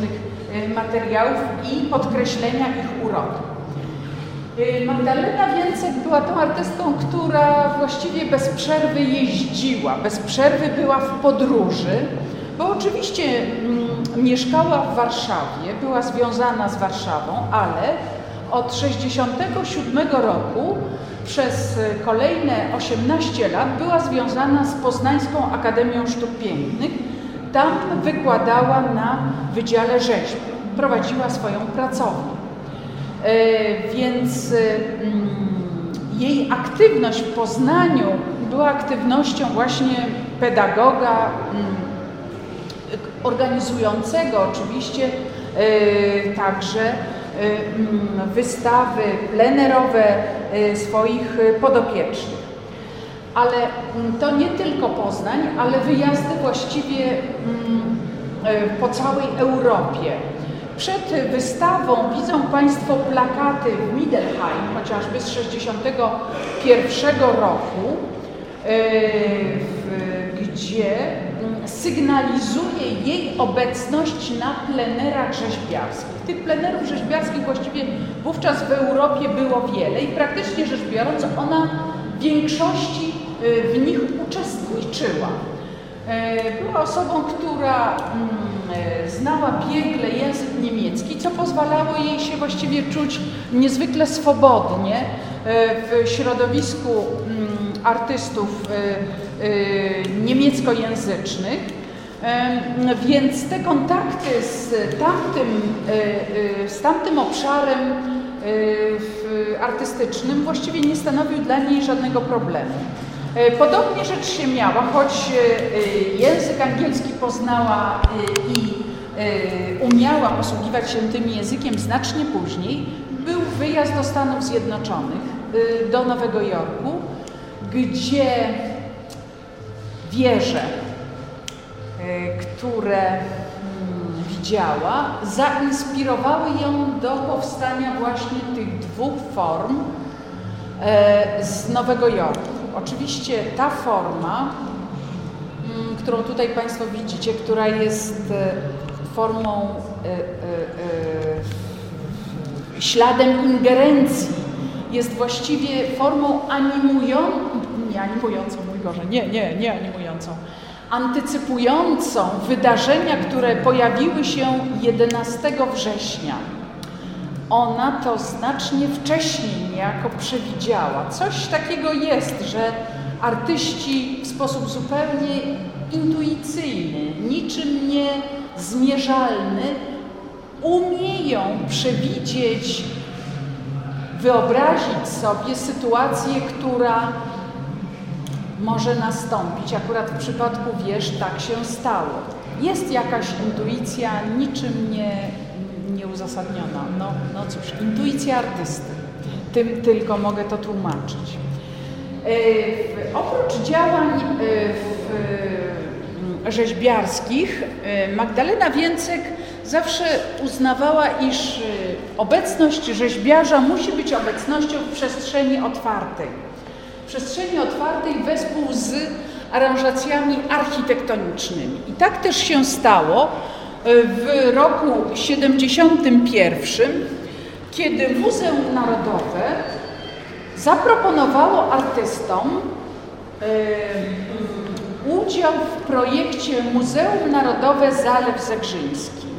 materiałów i podkreślenia ich urody. Magdalena Więcek była tą artystką, która właściwie bez przerwy jeździła, bez przerwy była w podróży, bo oczywiście mm, mieszkała w Warszawie, była związana z Warszawą, ale od tysiąc dziewięćset sześćdziesiątego siódmego roku przez kolejne osiemnaście lat była związana z Poznańską Akademią Sztuk Pięknych. Tam wykładała na Wydziale Rzeźby, prowadziła swoją pracownię. E, więc mm, jej aktywność w Poznaniu była aktywnością właśnie pedagoga, mm, organizującego oczywiście e, także e, wystawy plenerowe e, swoich podopiecznych. Ale to nie tylko Poznań, ale wyjazdy właściwie e, po całej Europie. Przed wystawą widzą Państwo plakaty w Mindelheim, chociażby z tysiąc dziewięćset sześćdziesiątego pierwszego roku, gdzie sygnalizuje jej obecność na plenerach rzeźbiarskich. Tych plenerów rzeźbiarskich właściwie wówczas w Europie było wiele i praktycznie rzecz biorąc ona w większości w nich uczestniczyła. Była osobą, która znała biegle język niemiecki, co pozwalało jej się właściwie czuć niezwykle swobodnie w środowisku artystów niemieckojęzycznych. Więc te kontakty z tamtym, z tamtym obszarem artystycznym właściwie nie stanowił dla niej żadnego problemu. Podobnie rzecz się miała, choć język angielski poznała i umiała posługiwać się tym językiem znacznie później, był wyjazd do Stanów Zjednoczonych, do Nowego Jorku, gdzie wieże, które widziała, zainspirowały ją do powstania właśnie tych dwóch form z Nowego Jorku. Oczywiście ta forma, którą tutaj Państwo widzicie, która jest formą, śladem ingerencji, jest właściwie formą animującą, nie animującą, mój Boże, nie, nie, nie animującą, antycypującą wydarzenia, które pojawiły się jedenastego września. Ona to znacznie wcześniej niejako przewidziała. Coś takiego jest, że artyści w sposób zupełnie intuicyjny, niczym niezmierzalny, umieją przewidzieć, wyobrazić sobie sytuację, która może nastąpić. Akurat w przypadku wież tak się stało. Jest jakaś intuicja, niczym nie, nieuzasadniona. No, no cóż, intuicja artysty. Tym tylko mogę to tłumaczyć. Yy, oprócz działań yy, rzeźbiarskich, yy, Magdalena Więcek zawsze uznawała, iż yy, obecność rzeźbiarza musi być obecnością w przestrzeni otwartej. W przestrzeni otwartej wespół z aranżacjami architektonicznymi. I tak też się stało w roku siedemdziesiątym pierwszym, kiedy Muzeum Narodowe zaproponowało artystom yy, udział w projekcie Muzeum Narodowe Zalew Zegrzyński.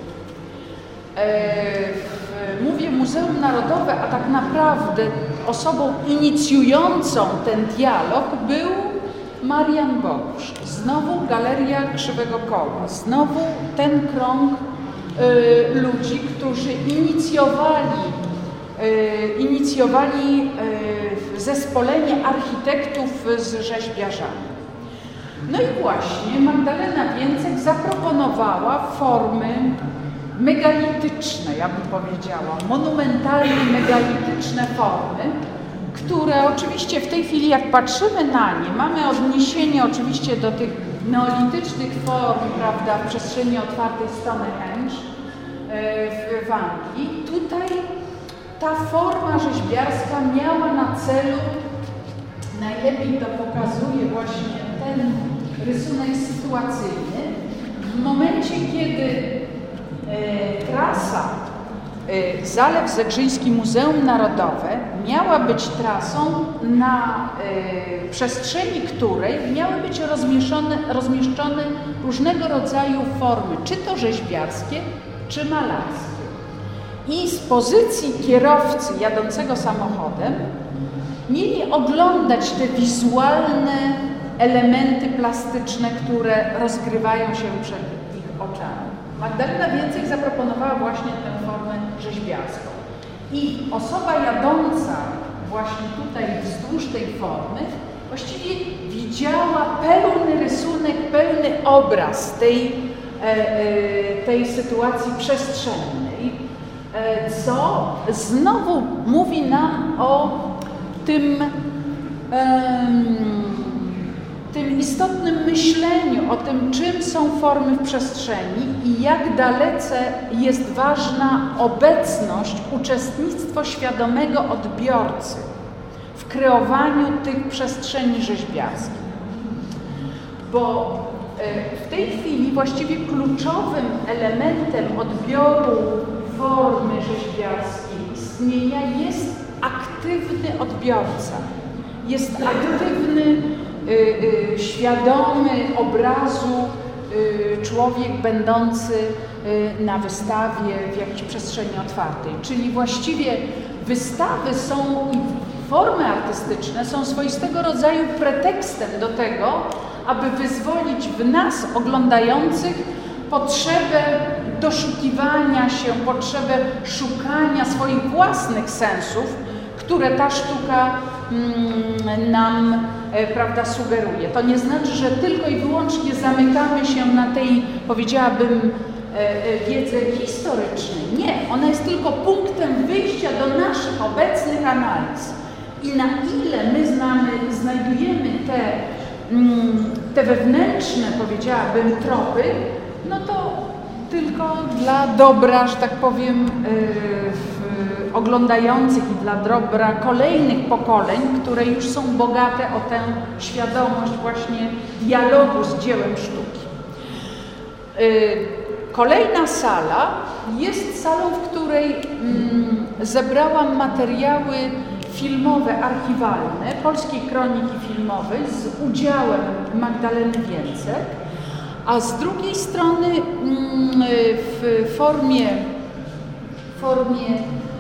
Yy, mówię Muzeum Narodowe, a tak naprawdę osobą inicjującą ten dialog był Marian Bogusz. Znowu Galeria Krzywego Koła, znowu ten krąg y, ludzi, którzy inicjowali, y, inicjowali y, zespolenie architektów z rzeźbiarzami. No i właśnie Magdalena Więcek zaproponowała formy megalityczne, ja bym powiedziała, monumentalne, megalityczne formy, które oczywiście w tej chwili, jak patrzymy na nie, mamy odniesienie oczywiście do tych neolitycznych form, prawda, w przestrzeni otwartej Stonehenge w Anglii. Tutaj ta forma rzeźbiarska miała na celu, najlepiej to pokazuje właśnie ten rysunek sytuacyjny, w momencie, kiedy trasa Zalew Zegrzyński Muzeum Narodowe miała być trasą, na y, przestrzeni której miały być rozmieszczone, rozmieszczone różnego rodzaju formy, czy to rzeźbiarskie, czy malarskie. I z pozycji kierowcy jadącego samochodem mieli oglądać te wizualne elementy plastyczne, które rozgrywają się przed ich oczami. Magdalena Więcek zaproponowała właśnie tę formę rzeźbiarską. I osoba jadąca właśnie tutaj wzdłuż tej formy właściwie widziała pełny rysunek, pełny obraz tej, tej sytuacji przestrzennej, co znowu mówi nam o tym, tym istotnym myśleniu o tym, czym są formy w przestrzeni i jak dalece jest ważna obecność, uczestnictwo świadomego odbiorcy w kreowaniu tych przestrzeni rzeźbiarskich. Bo w tej chwili właściwie kluczowym elementem odbioru formy rzeźbiarskiej istnienia jest aktywny odbiorca. Jest aktywny, y, y, świadomy obrazu y, człowiek będący y, na wystawie w jakiejś przestrzeni otwartej. Czyli właściwie wystawy są i formy artystyczne są swoistego rodzaju pretekstem do tego, aby wyzwolić w nas, oglądających, potrzebę doszukiwania się, potrzebę szukania swoich własnych sensów, które ta sztuka mm, nam e, prawda, sugeruje. To nie znaczy, że tylko i wyłącznie zamykamy się na tej, powiedziałabym, e, wiedzy historycznej. Nie, ona jest tylko punktem wyjścia do naszych obecnych analiz. I na ile my znamy, znajdujemy te, mm, te wewnętrzne, powiedziałabym, tropy, no to tylko dla dobra, że tak powiem, yy, oglądających i dla dobra kolejnych pokoleń, które już są bogate o tę świadomość właśnie dialogu z dziełem sztuki. Yy, kolejna sala jest salą, w której yy, zebrałam materiały filmowe, archiwalne, Polskiej Kroniki Filmowej z udziałem Magdaleny Więcek, a z drugiej strony w formie, w formie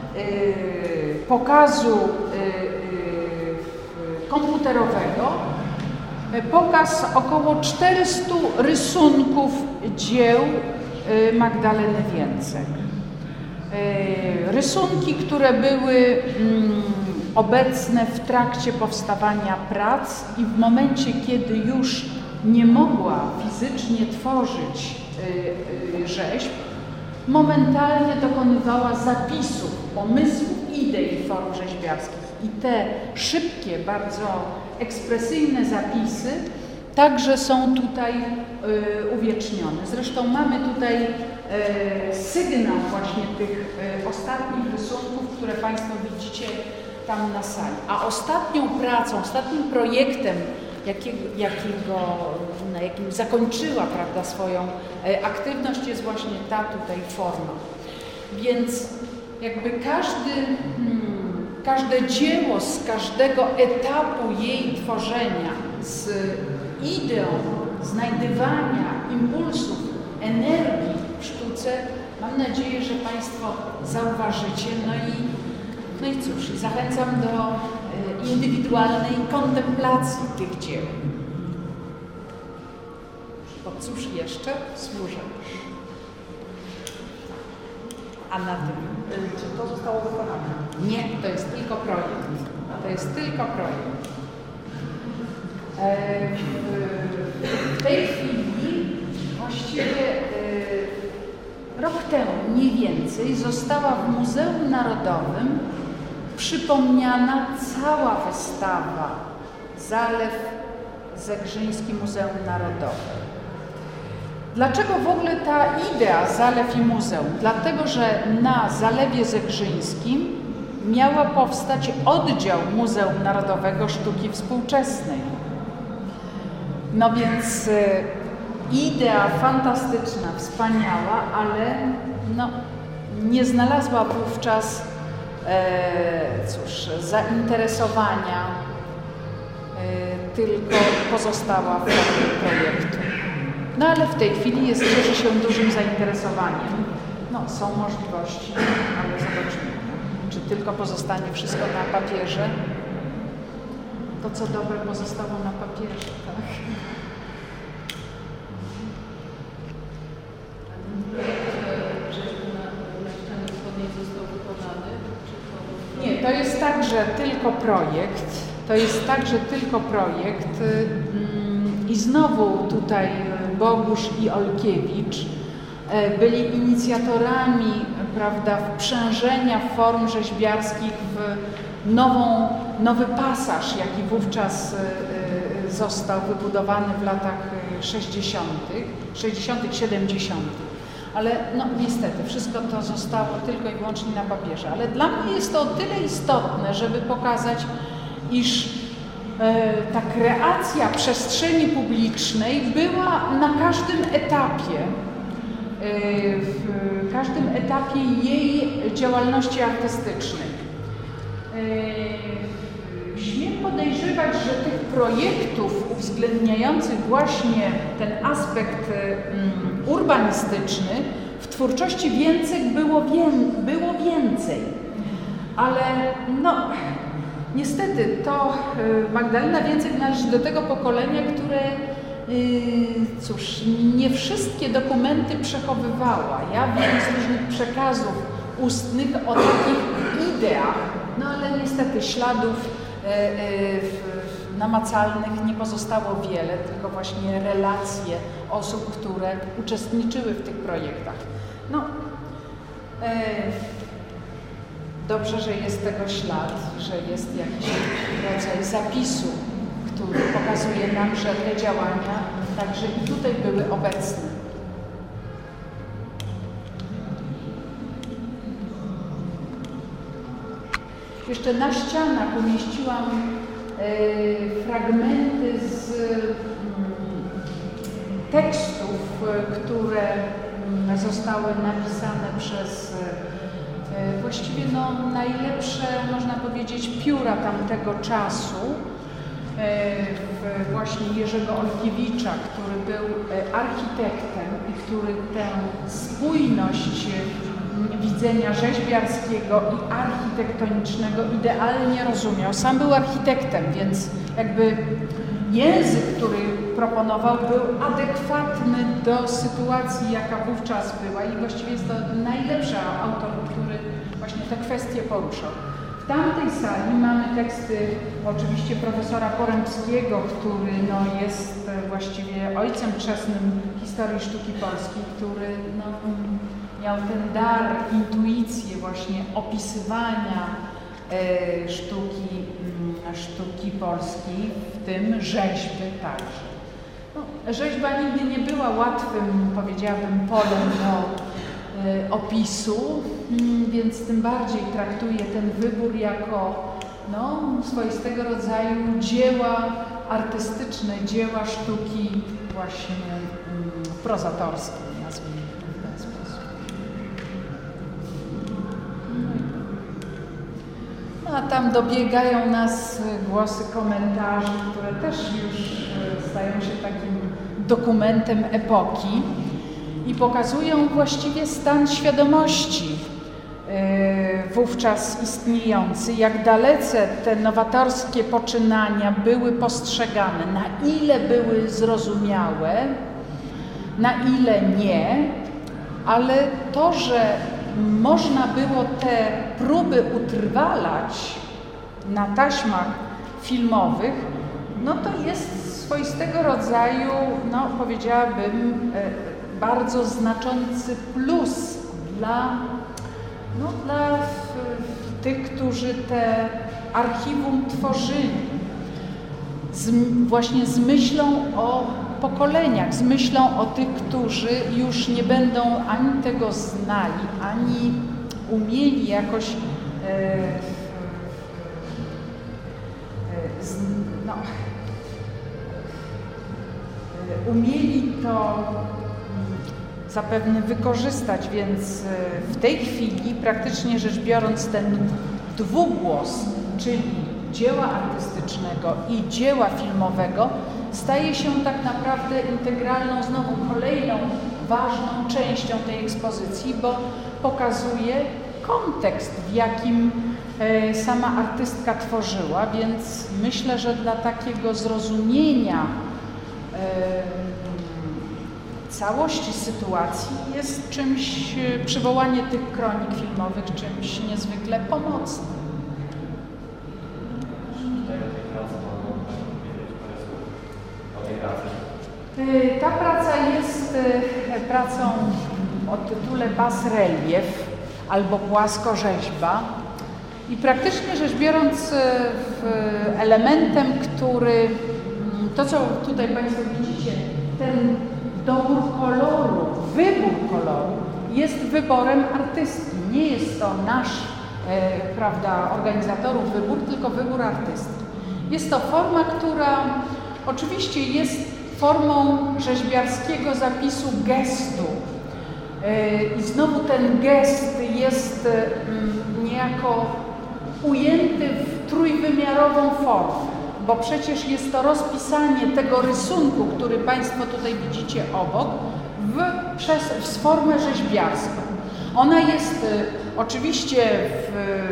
pokazu komputerowego pokaz około czterystu rysunków dzieł Magdaleny Więcek. Rysunki, które były obecne w trakcie powstawania prac i w momencie, kiedy już nie mogła fizycznie tworzyć y, y, rzeźb, momentalnie dokonywała zapisów, pomysłów, idei form rzeźbiarskich. I te szybkie, bardzo ekspresyjne zapisy także są tutaj y, uwiecznione. Zresztą mamy tutaj y, sygnał właśnie tych y, ostatnich rysunków, które Państwo widzicie tam na sali. A ostatnią pracą, ostatnim projektem, Jakiego, jakiego, na jakim zakończyła, prawda, swoją e, aktywność, jest właśnie ta tutaj forma. Więc jakby każdy, hmm, każde dzieło z każdego etapu jej tworzenia, z ideą znajdywania impulsów, energii w sztuce, mam nadzieję, że Państwo zauważycie. No i, no i cóż, zachęcam do indywidualnej kontemplacji tych dzieł. Bo cóż jeszcze służę? A na tym... Czy to zostało wykonane? Nie, to jest tylko projekt. To jest tylko projekt. W tej chwili właściwie rok temu mniej więcej została w Muzeum Narodowym przypomniana cała wystawa Zalew Zegrzyński Muzeum Narodowe. Dlaczego w ogóle ta idea Zalew i Muzeum? Dlatego, że na Zalewie Zegrzyńskim miała powstać oddział Muzeum Narodowego Sztuki Współczesnej. No więc idea fantastyczna, wspaniała, ale no, nie znalazła wówczas e, cóż, zainteresowania, e, tylko pozostała w formie projektu. No ale w tej chwili jest, cieszy się dużym zainteresowaniem. No, są możliwości, ale zobaczymy, czy tylko pozostanie wszystko na papierze. To, co dobre, pozostało na papierze, tak? Nie, to jest także tylko projekt. To jest także tylko projekt. I znowu tutaj Bogusz i Olkiewicz byli inicjatorami, prawda, wprzężenia form rzeźbiarskich w nową, nowy pasaż, jaki wówczas został wybudowany w latach sześćdziesiątych, sześćdziesiątych, siedemdziesiątych. Ale no niestety wszystko to zostało tylko i wyłącznie na papierze. Ale dla mnie jest to o tyle istotne, żeby pokazać, iż e, ta kreacja przestrzeni publicznej była na każdym etapie, e, w każdym etapie jej działalności artystycznej. E, śmiem podejrzewać, że tych projektów uwzględniających właśnie ten aspekt um, urbanistyczny w twórczości Więcek było, wię było więcej. Ale no, niestety to y, Magdalena Więcek należy do tego pokolenia, które y, cóż, nie wszystkie dokumenty przechowywała. Ja wiem z różnych przekazów ustnych o takich ideach, no ale niestety śladów y, y, namacalnych nie pozostało wiele, tylko właśnie relacje osób, które uczestniczyły w tych projektach. No, e, dobrze, że jest tego ślad, że jest jakiś rodzaj zapisu, który pokazuje nam, że te działania także i tutaj były obecne. Jeszcze na ścianach umieściłam fragmenty z tekstów, które zostały napisane przez właściwie no, najlepsze, można powiedzieć, pióra tamtego czasu, właśnie Jerzego Olkiewicza, który był architektem i który tę spójność widzenia rzeźbiarskiego i architektonicznego idealnie rozumiał. Sam był architektem, więc jakby język, który proponował, był adekwatny do sytuacji, jaka wówczas była i właściwie jest to najlepszy autor, który właśnie te kwestie poruszał. W tamtej sali mamy teksty oczywiście profesora Porębskiego, który no, jest właściwie ojcem chrzestnym historii sztuki polskiej, który no, miał ten dar, intuicję właśnie opisywania e, sztuki, m, sztuki polskiej, w tym rzeźby także. No, rzeźba nigdy nie była łatwym, powiedziałabym, polem do e, opisu, m, więc tym bardziej traktuję ten wybór jako no, swoistego rodzaju dzieła artystyczne, dzieła sztuki właśnie m, prozatorskie, nazwijmy. A tam dobiegają nas głosy komentarzy, które też już stają się takim dokumentem epoki i pokazują właściwie stan świadomości wówczas istniejący, jak dalece te nowatorskie poczynania były postrzegane, na ile były zrozumiałe, na ile nie, ale to, że można było te próby utrwalać na taśmach filmowych, no to jest swoistego rodzaju, no powiedziałabym, bardzo znaczący plus dla, no, dla tych, którzy te archiwum tworzyli. Z, właśnie z myślą o pokoleniach, z myślą o tych, którzy już nie będą ani tego znali, ani umieli jakoś e, e, z, no, e, umieli to zapewne wykorzystać, więc w tej chwili praktycznie rzecz biorąc ten dwugłos, czyli dzieła artystycznego i dzieła filmowego staje się tak naprawdę integralną, znowu kolejną ważną częścią tej ekspozycji, bo pokazuje kontekst, w jakim sama artystka tworzyła, więc myślę, że dla takiego zrozumienia całości sytuacji jest czymś, przywołanie tych kronik filmowych czymś niezwykle pomocnym. Ta praca jest pracą o tytule bas-relief albo płaskorzeźba i praktycznie rzecz biorąc elementem, który, to co tutaj Państwo widzicie, ten dobór koloru, wybór koloru jest wyborem artystki. Nie jest to nasz, e, prawda, organizatorów wybór, tylko wybór artystki. Jest to forma, która oczywiście jest formą rzeźbiarskiego zapisu gestu. E, I znowu ten gest jest e, niejako ujęty w trójwymiarową formę, bo przecież jest to rozpisanie tego rysunku, który Państwo tutaj widzicie obok, w, przez, w formę rzeźbiarską. Ona jest y, oczywiście w,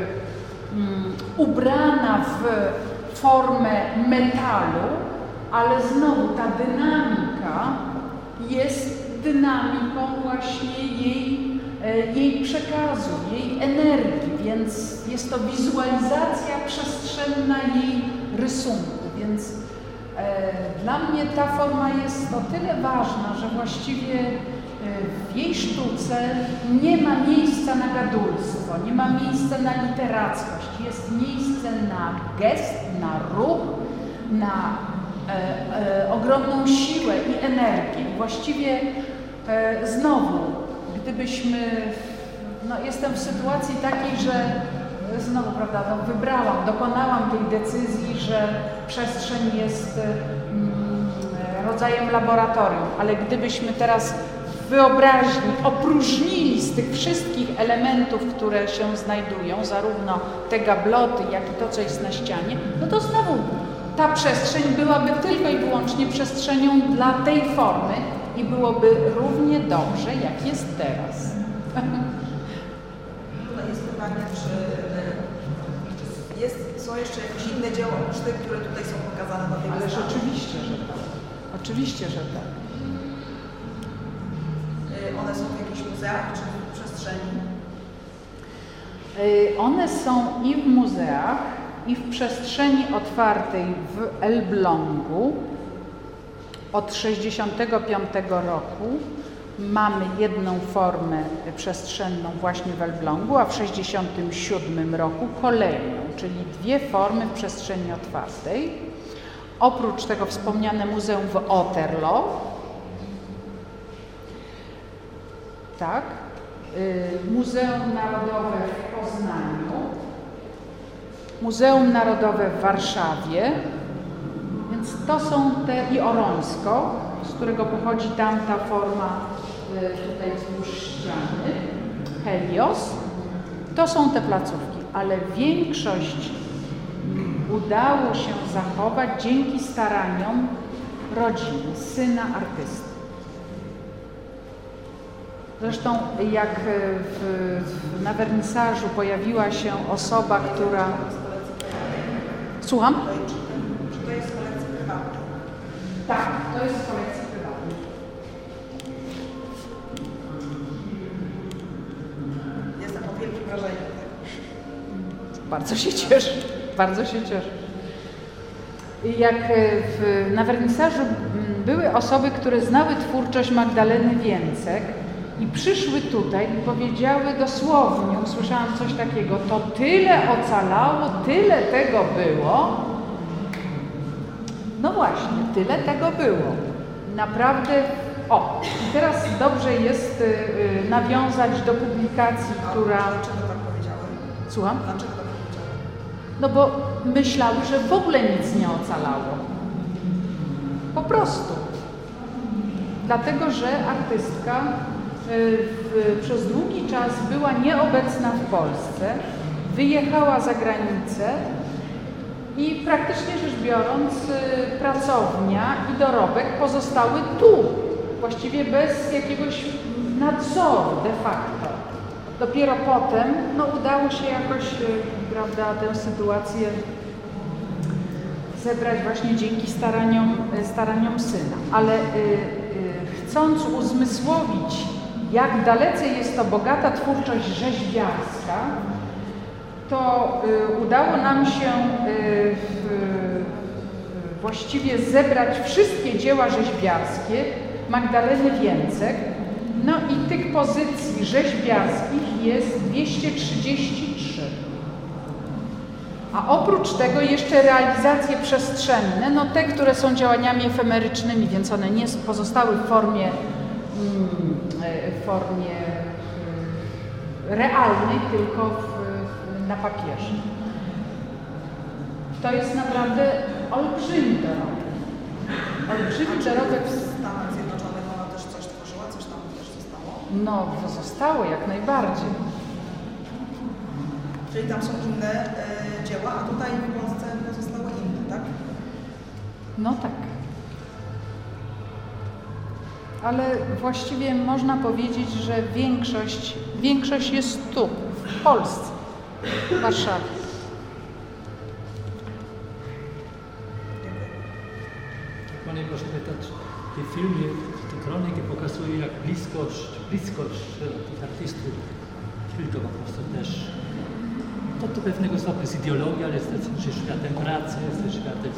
y, ubrana w formę metalu, ale znowu ta dynamika jest dynamiką właśnie jej, y, jej przekazu, jej energii, więc jest to wizualizacja przestrzenna jej rysunku, więc e, dla mnie ta forma jest o tyle ważna, że właściwie e, w jej sztuce nie ma miejsca na gadulstwo, nie ma miejsca na literackość, jest miejsce na gest, na ruch, na e, e, ogromną siłę i energię. Właściwie e, znowu, gdybyśmy, no jestem w sytuacji takiej, że znowu, prawda, no, wybrałam, dokonałam tej decyzji, że przestrzeń jest mm, rodzajem laboratorium, ale gdybyśmy teraz w wyobraźni opróżnili z tych wszystkich elementów, które się znajdują, zarówno te gabloty, jak i to, co jest na ścianie, no to znowu ta przestrzeń byłaby tylko i wyłącznie przestrzenią dla tej formy i byłoby równie dobrze, jak jest teraz. Jest pytanie, czy, czy jest, są jeszcze jakieś inne dzieła oprócz tych, które tutaj są pokazane na tej Ale wystawie? oczywiście, że tak. Oczywiście, że tak. One są w jakichś muzeach czy w przestrzeni? One są i w muzeach, i w przestrzeni otwartej w Elblągu. Od tysiąc dziewięćset sześćdziesiątego piątego roku mamy jedną formę przestrzenną właśnie w Elblągu, a w tysiąc dziewięćset sześćdziesiątym siódmym roku kolejną, czyli dwie formy w przestrzeni otwartej. Oprócz tego wspomniane muzeum w Otterlo, tak, Muzeum Narodowe w Poznaniu, Muzeum Narodowe w Warszawie, więc to są te, i Orońsko, z którego pochodzi tamta forma tutaj wzdłuż ściany, Helios, to są te placówki, ale większość udało się zachować dzięki staraniom rodziny, syna artysty. Zresztą jak w, w, na wernisażu pojawiła się osoba, która... Słucham? Czy to jest kolekcja prywatna? Tak, to jest kolekcja prywatna. Jestem pod wielkim wrażeniem. Bardzo się cieszę, bardzo się cieszę. Jak w, na wernisażu były osoby, które znały twórczość Magdaleny Więcek i przyszły tutaj i powiedziały dosłownie, usłyszałam coś takiego, to tyle ocalało, tyle tego było. No właśnie, tyle tego było. Naprawdę, o, i teraz dobrze jest y, nawiązać do publikacji, która... Dlaczego tak powiedziałem? Słucham? Dlaczego tak powiedziałem? No bo myślały, że w ogóle nic nie ocalało. Po prostu. Dlatego, że artystka w, przez długi czas była nieobecna w Polsce, wyjechała za granicę i praktycznie rzecz biorąc pracownia i dorobek pozostały tu, właściwie bez jakiegoś nadzoru de facto. Dopiero potem no, udało się jakoś, prawda, tę sytuację zebrać właśnie dzięki staraniom, staraniom syna. Ale y, y, chcąc uzmysłowić, jak dalece jest to bogata twórczość rzeźbiarska, to y, udało nam się y, y, właściwie zebrać wszystkie dzieła rzeźbiarskie Magdaleny Więcek. No i tych pozycji rzeźbiarskich jest dwieście trzydzieści trzy. A oprócz tego jeszcze realizacje przestrzenne, no te, które są działaniami efemerycznymi, więc one nie pozostały w formie, w formie realnej, tylko w, na papierze. To jest naprawdę olbrzymi dorobek. Olbrzymi dorobek. W Stanach Zjednoczonych ona też coś tworzyła, coś tam też zostało? No, zostało jak najbardziej. Czyli tam są inne y, dzieła, a tutaj w Polsce pozostały inne, tak? No tak. Ale właściwie można powiedzieć, że większość, większość jest tu, w Polsce, w Warszawie. Panie proszę, te filmy, te kroniki pokazują, jak bliskość, bliskość tych artystów, czyli to po prostu też to do pewnego stopnia jest ideologia, ale jest też światem pracy, jest też światem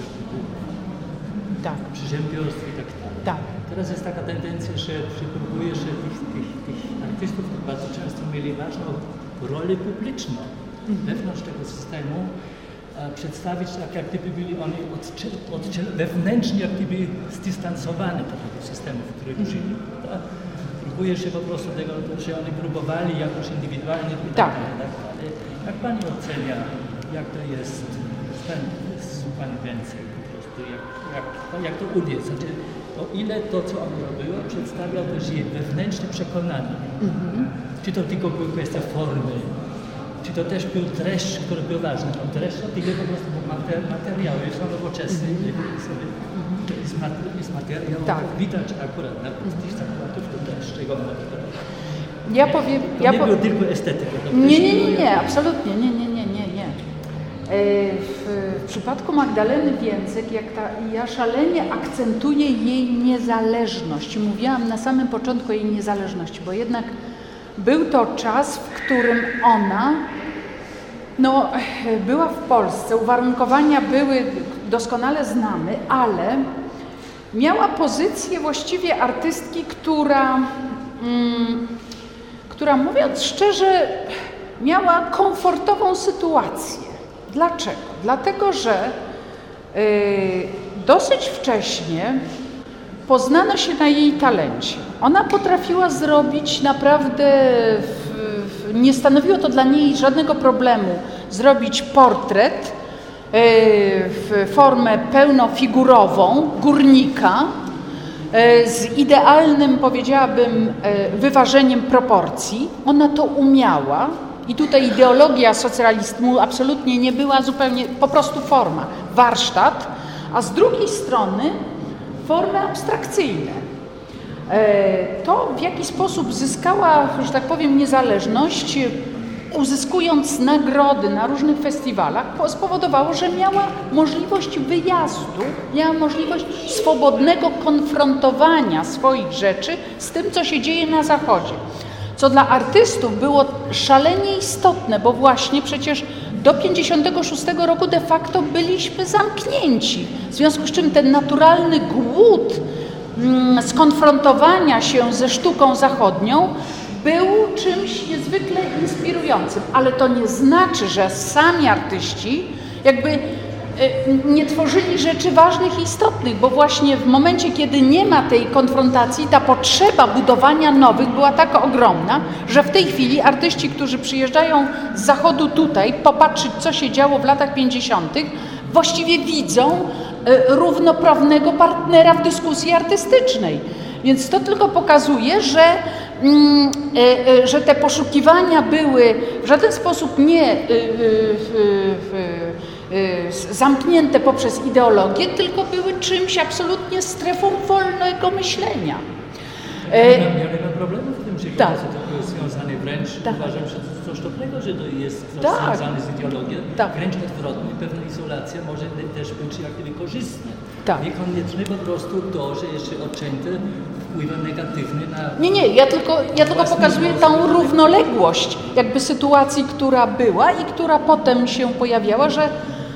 Tak. przedsiębiorstw i tak dalej. Tak. Teraz jest taka tendencja, że próbuje się tych, tych, tych artystów, którzy bardzo często mieli ważną rolę publiczną mm. wewnątrz tego systemu, przedstawić tak, jak gdyby byli oni odciel, odciel, wewnętrznie jak gdyby zdystansowani do tego systemu, w którym żyli. Tak? Próbuje się po prostu tego, że oni próbowali jakoś indywidualnie i tak dalej. Jak Pani ocenia, jak to jest z Pani więcej po prostu, jak, jak, jak to ubiec? Znaczy, o ile to, co ona robiła, przedstawia też jej wewnętrzne przekonanie. Mm-hmm. Czy to tylko była kwestia formy, czy to też był treść, który był ważny. No treść to tyle po prostu był materiał, jest on nowoczesny, mm-hmm. jest, jest materiał, tak. Widać akurat na tych zakładów, to też czego ona wybrała. Ja powiem, to ja nie po... było tylko estetyka. Nie, nie, nie, nie, absolutnie, nie, nie, nie, nie, nie. W, w przypadku Magdaleny Więcek, jak ta, ja szalenie akcentuję jej niezależność. Mówiłam na samym początku jej niezależności, bo jednak był to czas, w którym ona no, była w Polsce, uwarunkowania były doskonale znane, ale miała pozycję właściwie artystki, która, mm, która mówiąc szczerze, miała komfortową sytuację. Dlaczego? Dlatego, że yy, dosyć wcześnie poznano się na jej talencie. Ona potrafiła zrobić naprawdę, w, w, nie stanowiło to dla niej żadnego problemu, zrobić portret yy, w formę pełnofigurową górnika yy, z idealnym, powiedziałabym, yy, wyważeniem proporcji. Ona to umiała. I tutaj ideologia socjalizmu absolutnie nie była zupełnie, po prostu forma, warsztat, a z drugiej strony formy abstrakcyjne. To, w jaki sposób zyskała, że tak powiem, niezależność, uzyskując nagrody na różnych festiwalach, spowodowało, że miała możliwość wyjazdu, miała możliwość swobodnego konfrontowania swoich rzeczy z tym, co się dzieje na Zachodzie. Co dla artystów było szalenie istotne, bo właśnie przecież do pięćdziesiątego szóstego roku de facto byliśmy zamknięci. W związku z czym ten naturalny głód mm, skonfrontowania się ze sztuką zachodnią był czymś niezwykle inspirującym. Ale to nie znaczy, że sami artyści jakby nie tworzyli rzeczy ważnych i istotnych, bo właśnie w momencie, kiedy nie ma tej konfrontacji, ta potrzeba budowania nowych była tak ogromna, że w tej chwili artyści, którzy przyjeżdżają z zachodu tutaj popatrzeć, co się działo w latach pięćdziesiątych, właściwie widzą równoprawnego partnera w dyskusji artystycznej. Więc to tylko pokazuje, że mm, e, e, że te poszukiwania były w żaden sposób nie e, e, e, e, zamknięte poprzez ideologię, tylko były czymś absolutnie strefą wolnego myślenia. Ja nie mam, ja nie mam problemu w tym, że tak. to jest związane wręcz, tak. uważam, że to coś dobrego, że to jest tak. związane z ideologią, tak. wręcz odwrotnie, pewna izolacja może też być jak gdyby korzystna. Tak. Niekoniecznie po prostu to, że jeszcze odcięte wpływa negatywny na... Nie, nie, ja tylko, ja tylko pokazuję tą równoległość jakby sytuacji, która była i która potem się pojawiała, że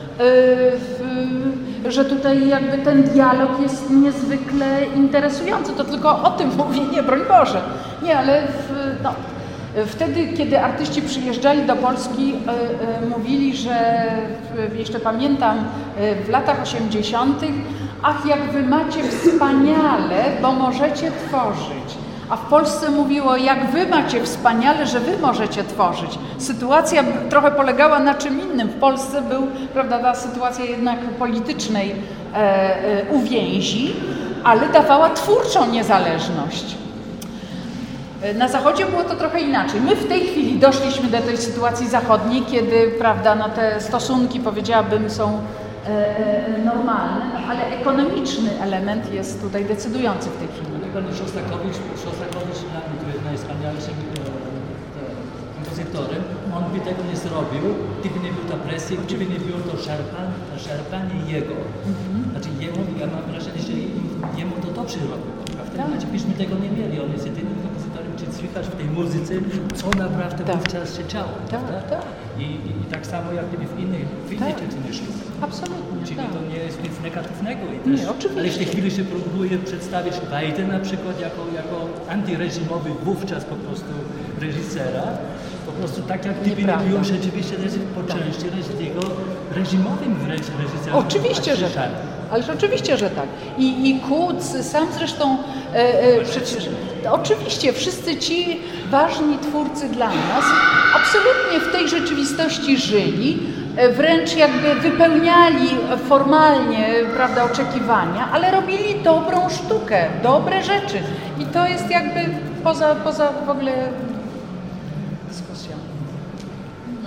Yy, że tutaj jakby ten dialog jest niezwykle interesujący. To tylko o tym mówię, nie, broń Boże. Nie, ale w, no, wtedy, kiedy artyści przyjeżdżali do Polski, yy, yy, mówili, że yy, jeszcze pamiętam, yy, w latach osiemdziesiątych ach, jak wy macie wspaniale, bo możecie tworzyć. A w Polsce mówiło, jak wy macie wspaniale, że wy możecie tworzyć. Sytuacja trochę polegała na czym innym. W Polsce był, prawda, ta sytuacja jednak politycznej e, e, uwięzi, ale dawała twórczą niezależność. Na Zachodzie było to trochę inaczej. My w tej chwili doszliśmy do tej sytuacji zachodniej, kiedy, prawda, no, te stosunki, powiedziałabym, są e, e, normalne, no, ale ekonomiczny element jest tutaj decydujący w tej chwili. Pan Szostakowicz, Szostakowicz, który jest najwspanialszym e, kompozytorem, on by tego nie zrobił, gdyby nie był ta presja, gdyby nie było to szarpanie, szarpanie jego. Mm-hmm. Znaczy jemu, ja mam wrażenie, że jemu to dobrze robił. A w tym momencie byśmy tego nie mieli. On jest jedynym kompozytorem, gdzie słychać w tej muzyce, co naprawdę tak. wówczas się działo. Tak, tak. I, i, I tak samo jak gdyby w innej, w innej tak. dziedzinie sztuki. Absolutnie. Czyli tak. to nie jest nic negatywnego. I też, nie, oczywiście. Ale w tej chwili się próbuje przedstawić Wajdę na przykład jako, jako antyreżimowy wówczas po prostu reżysera. Po prostu tak jak gdyby nie było rzeczywiście po części jego reżimowym wręcz reżyserem. Oczywiście, że tak. Ależ oczywiście, że tak. I, i Kuc, sam zresztą e, e, przecież, oczywiście wszyscy ci ważni twórcy dla nas absolutnie w tej rzeczywistości żyli, e, wręcz jakby wypełniali formalnie, prawda, oczekiwania, ale robili dobrą sztukę, dobre rzeczy. I to jest jakby poza, poza w ogóle dyskusją. No.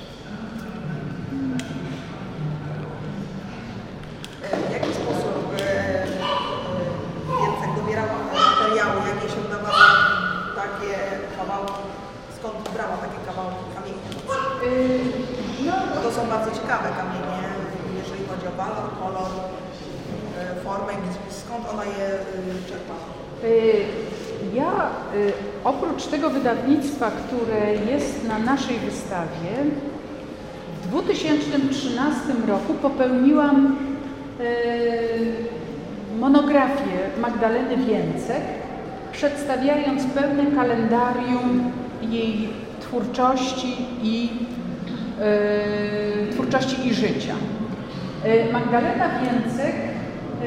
W jaki sposób Więcek dobierała materiały, jakie się dawało takie kawałki, skąd brała takie kawałki kamienia? No, to są bardzo ciekawe kamienie, jeżeli chodzi o walor, kolor, formę, skąd ona je czerpa? Ja oprócz tego wydawnictwa, które jest na naszej wystawie, w dwa tysiące trzynastym roku popełniłam monografię Magdaleny Więcek, przedstawiając pełne kalendarium jej twórczości i e, twórczości i życia. E, Magdalena Więcek e,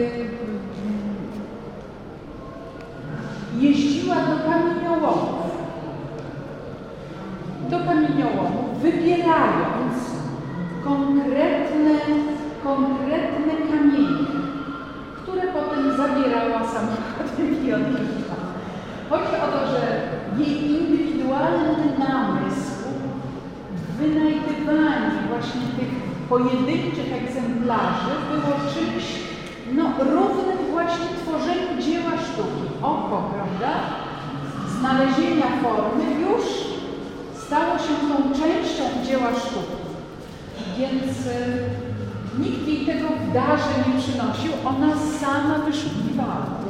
jeździła do kamieniołomów, do kamieniołomów, wybierając konkretne, konkretne kamienie, które potem zabierała samochodem i odwiozła. Chodzi o to, że jej indywidualny namysł w wynajdywaniu właśnie tych pojedynczych egzemplarzy było czymś no, równym właśnie tworzeniu dzieła sztuki. Oko, prawda, znalezienia formy już stało się tą częścią dzieła sztuki. Więc y, nikt jej tego w darze nie przynosił, ona sama wyszukiwała.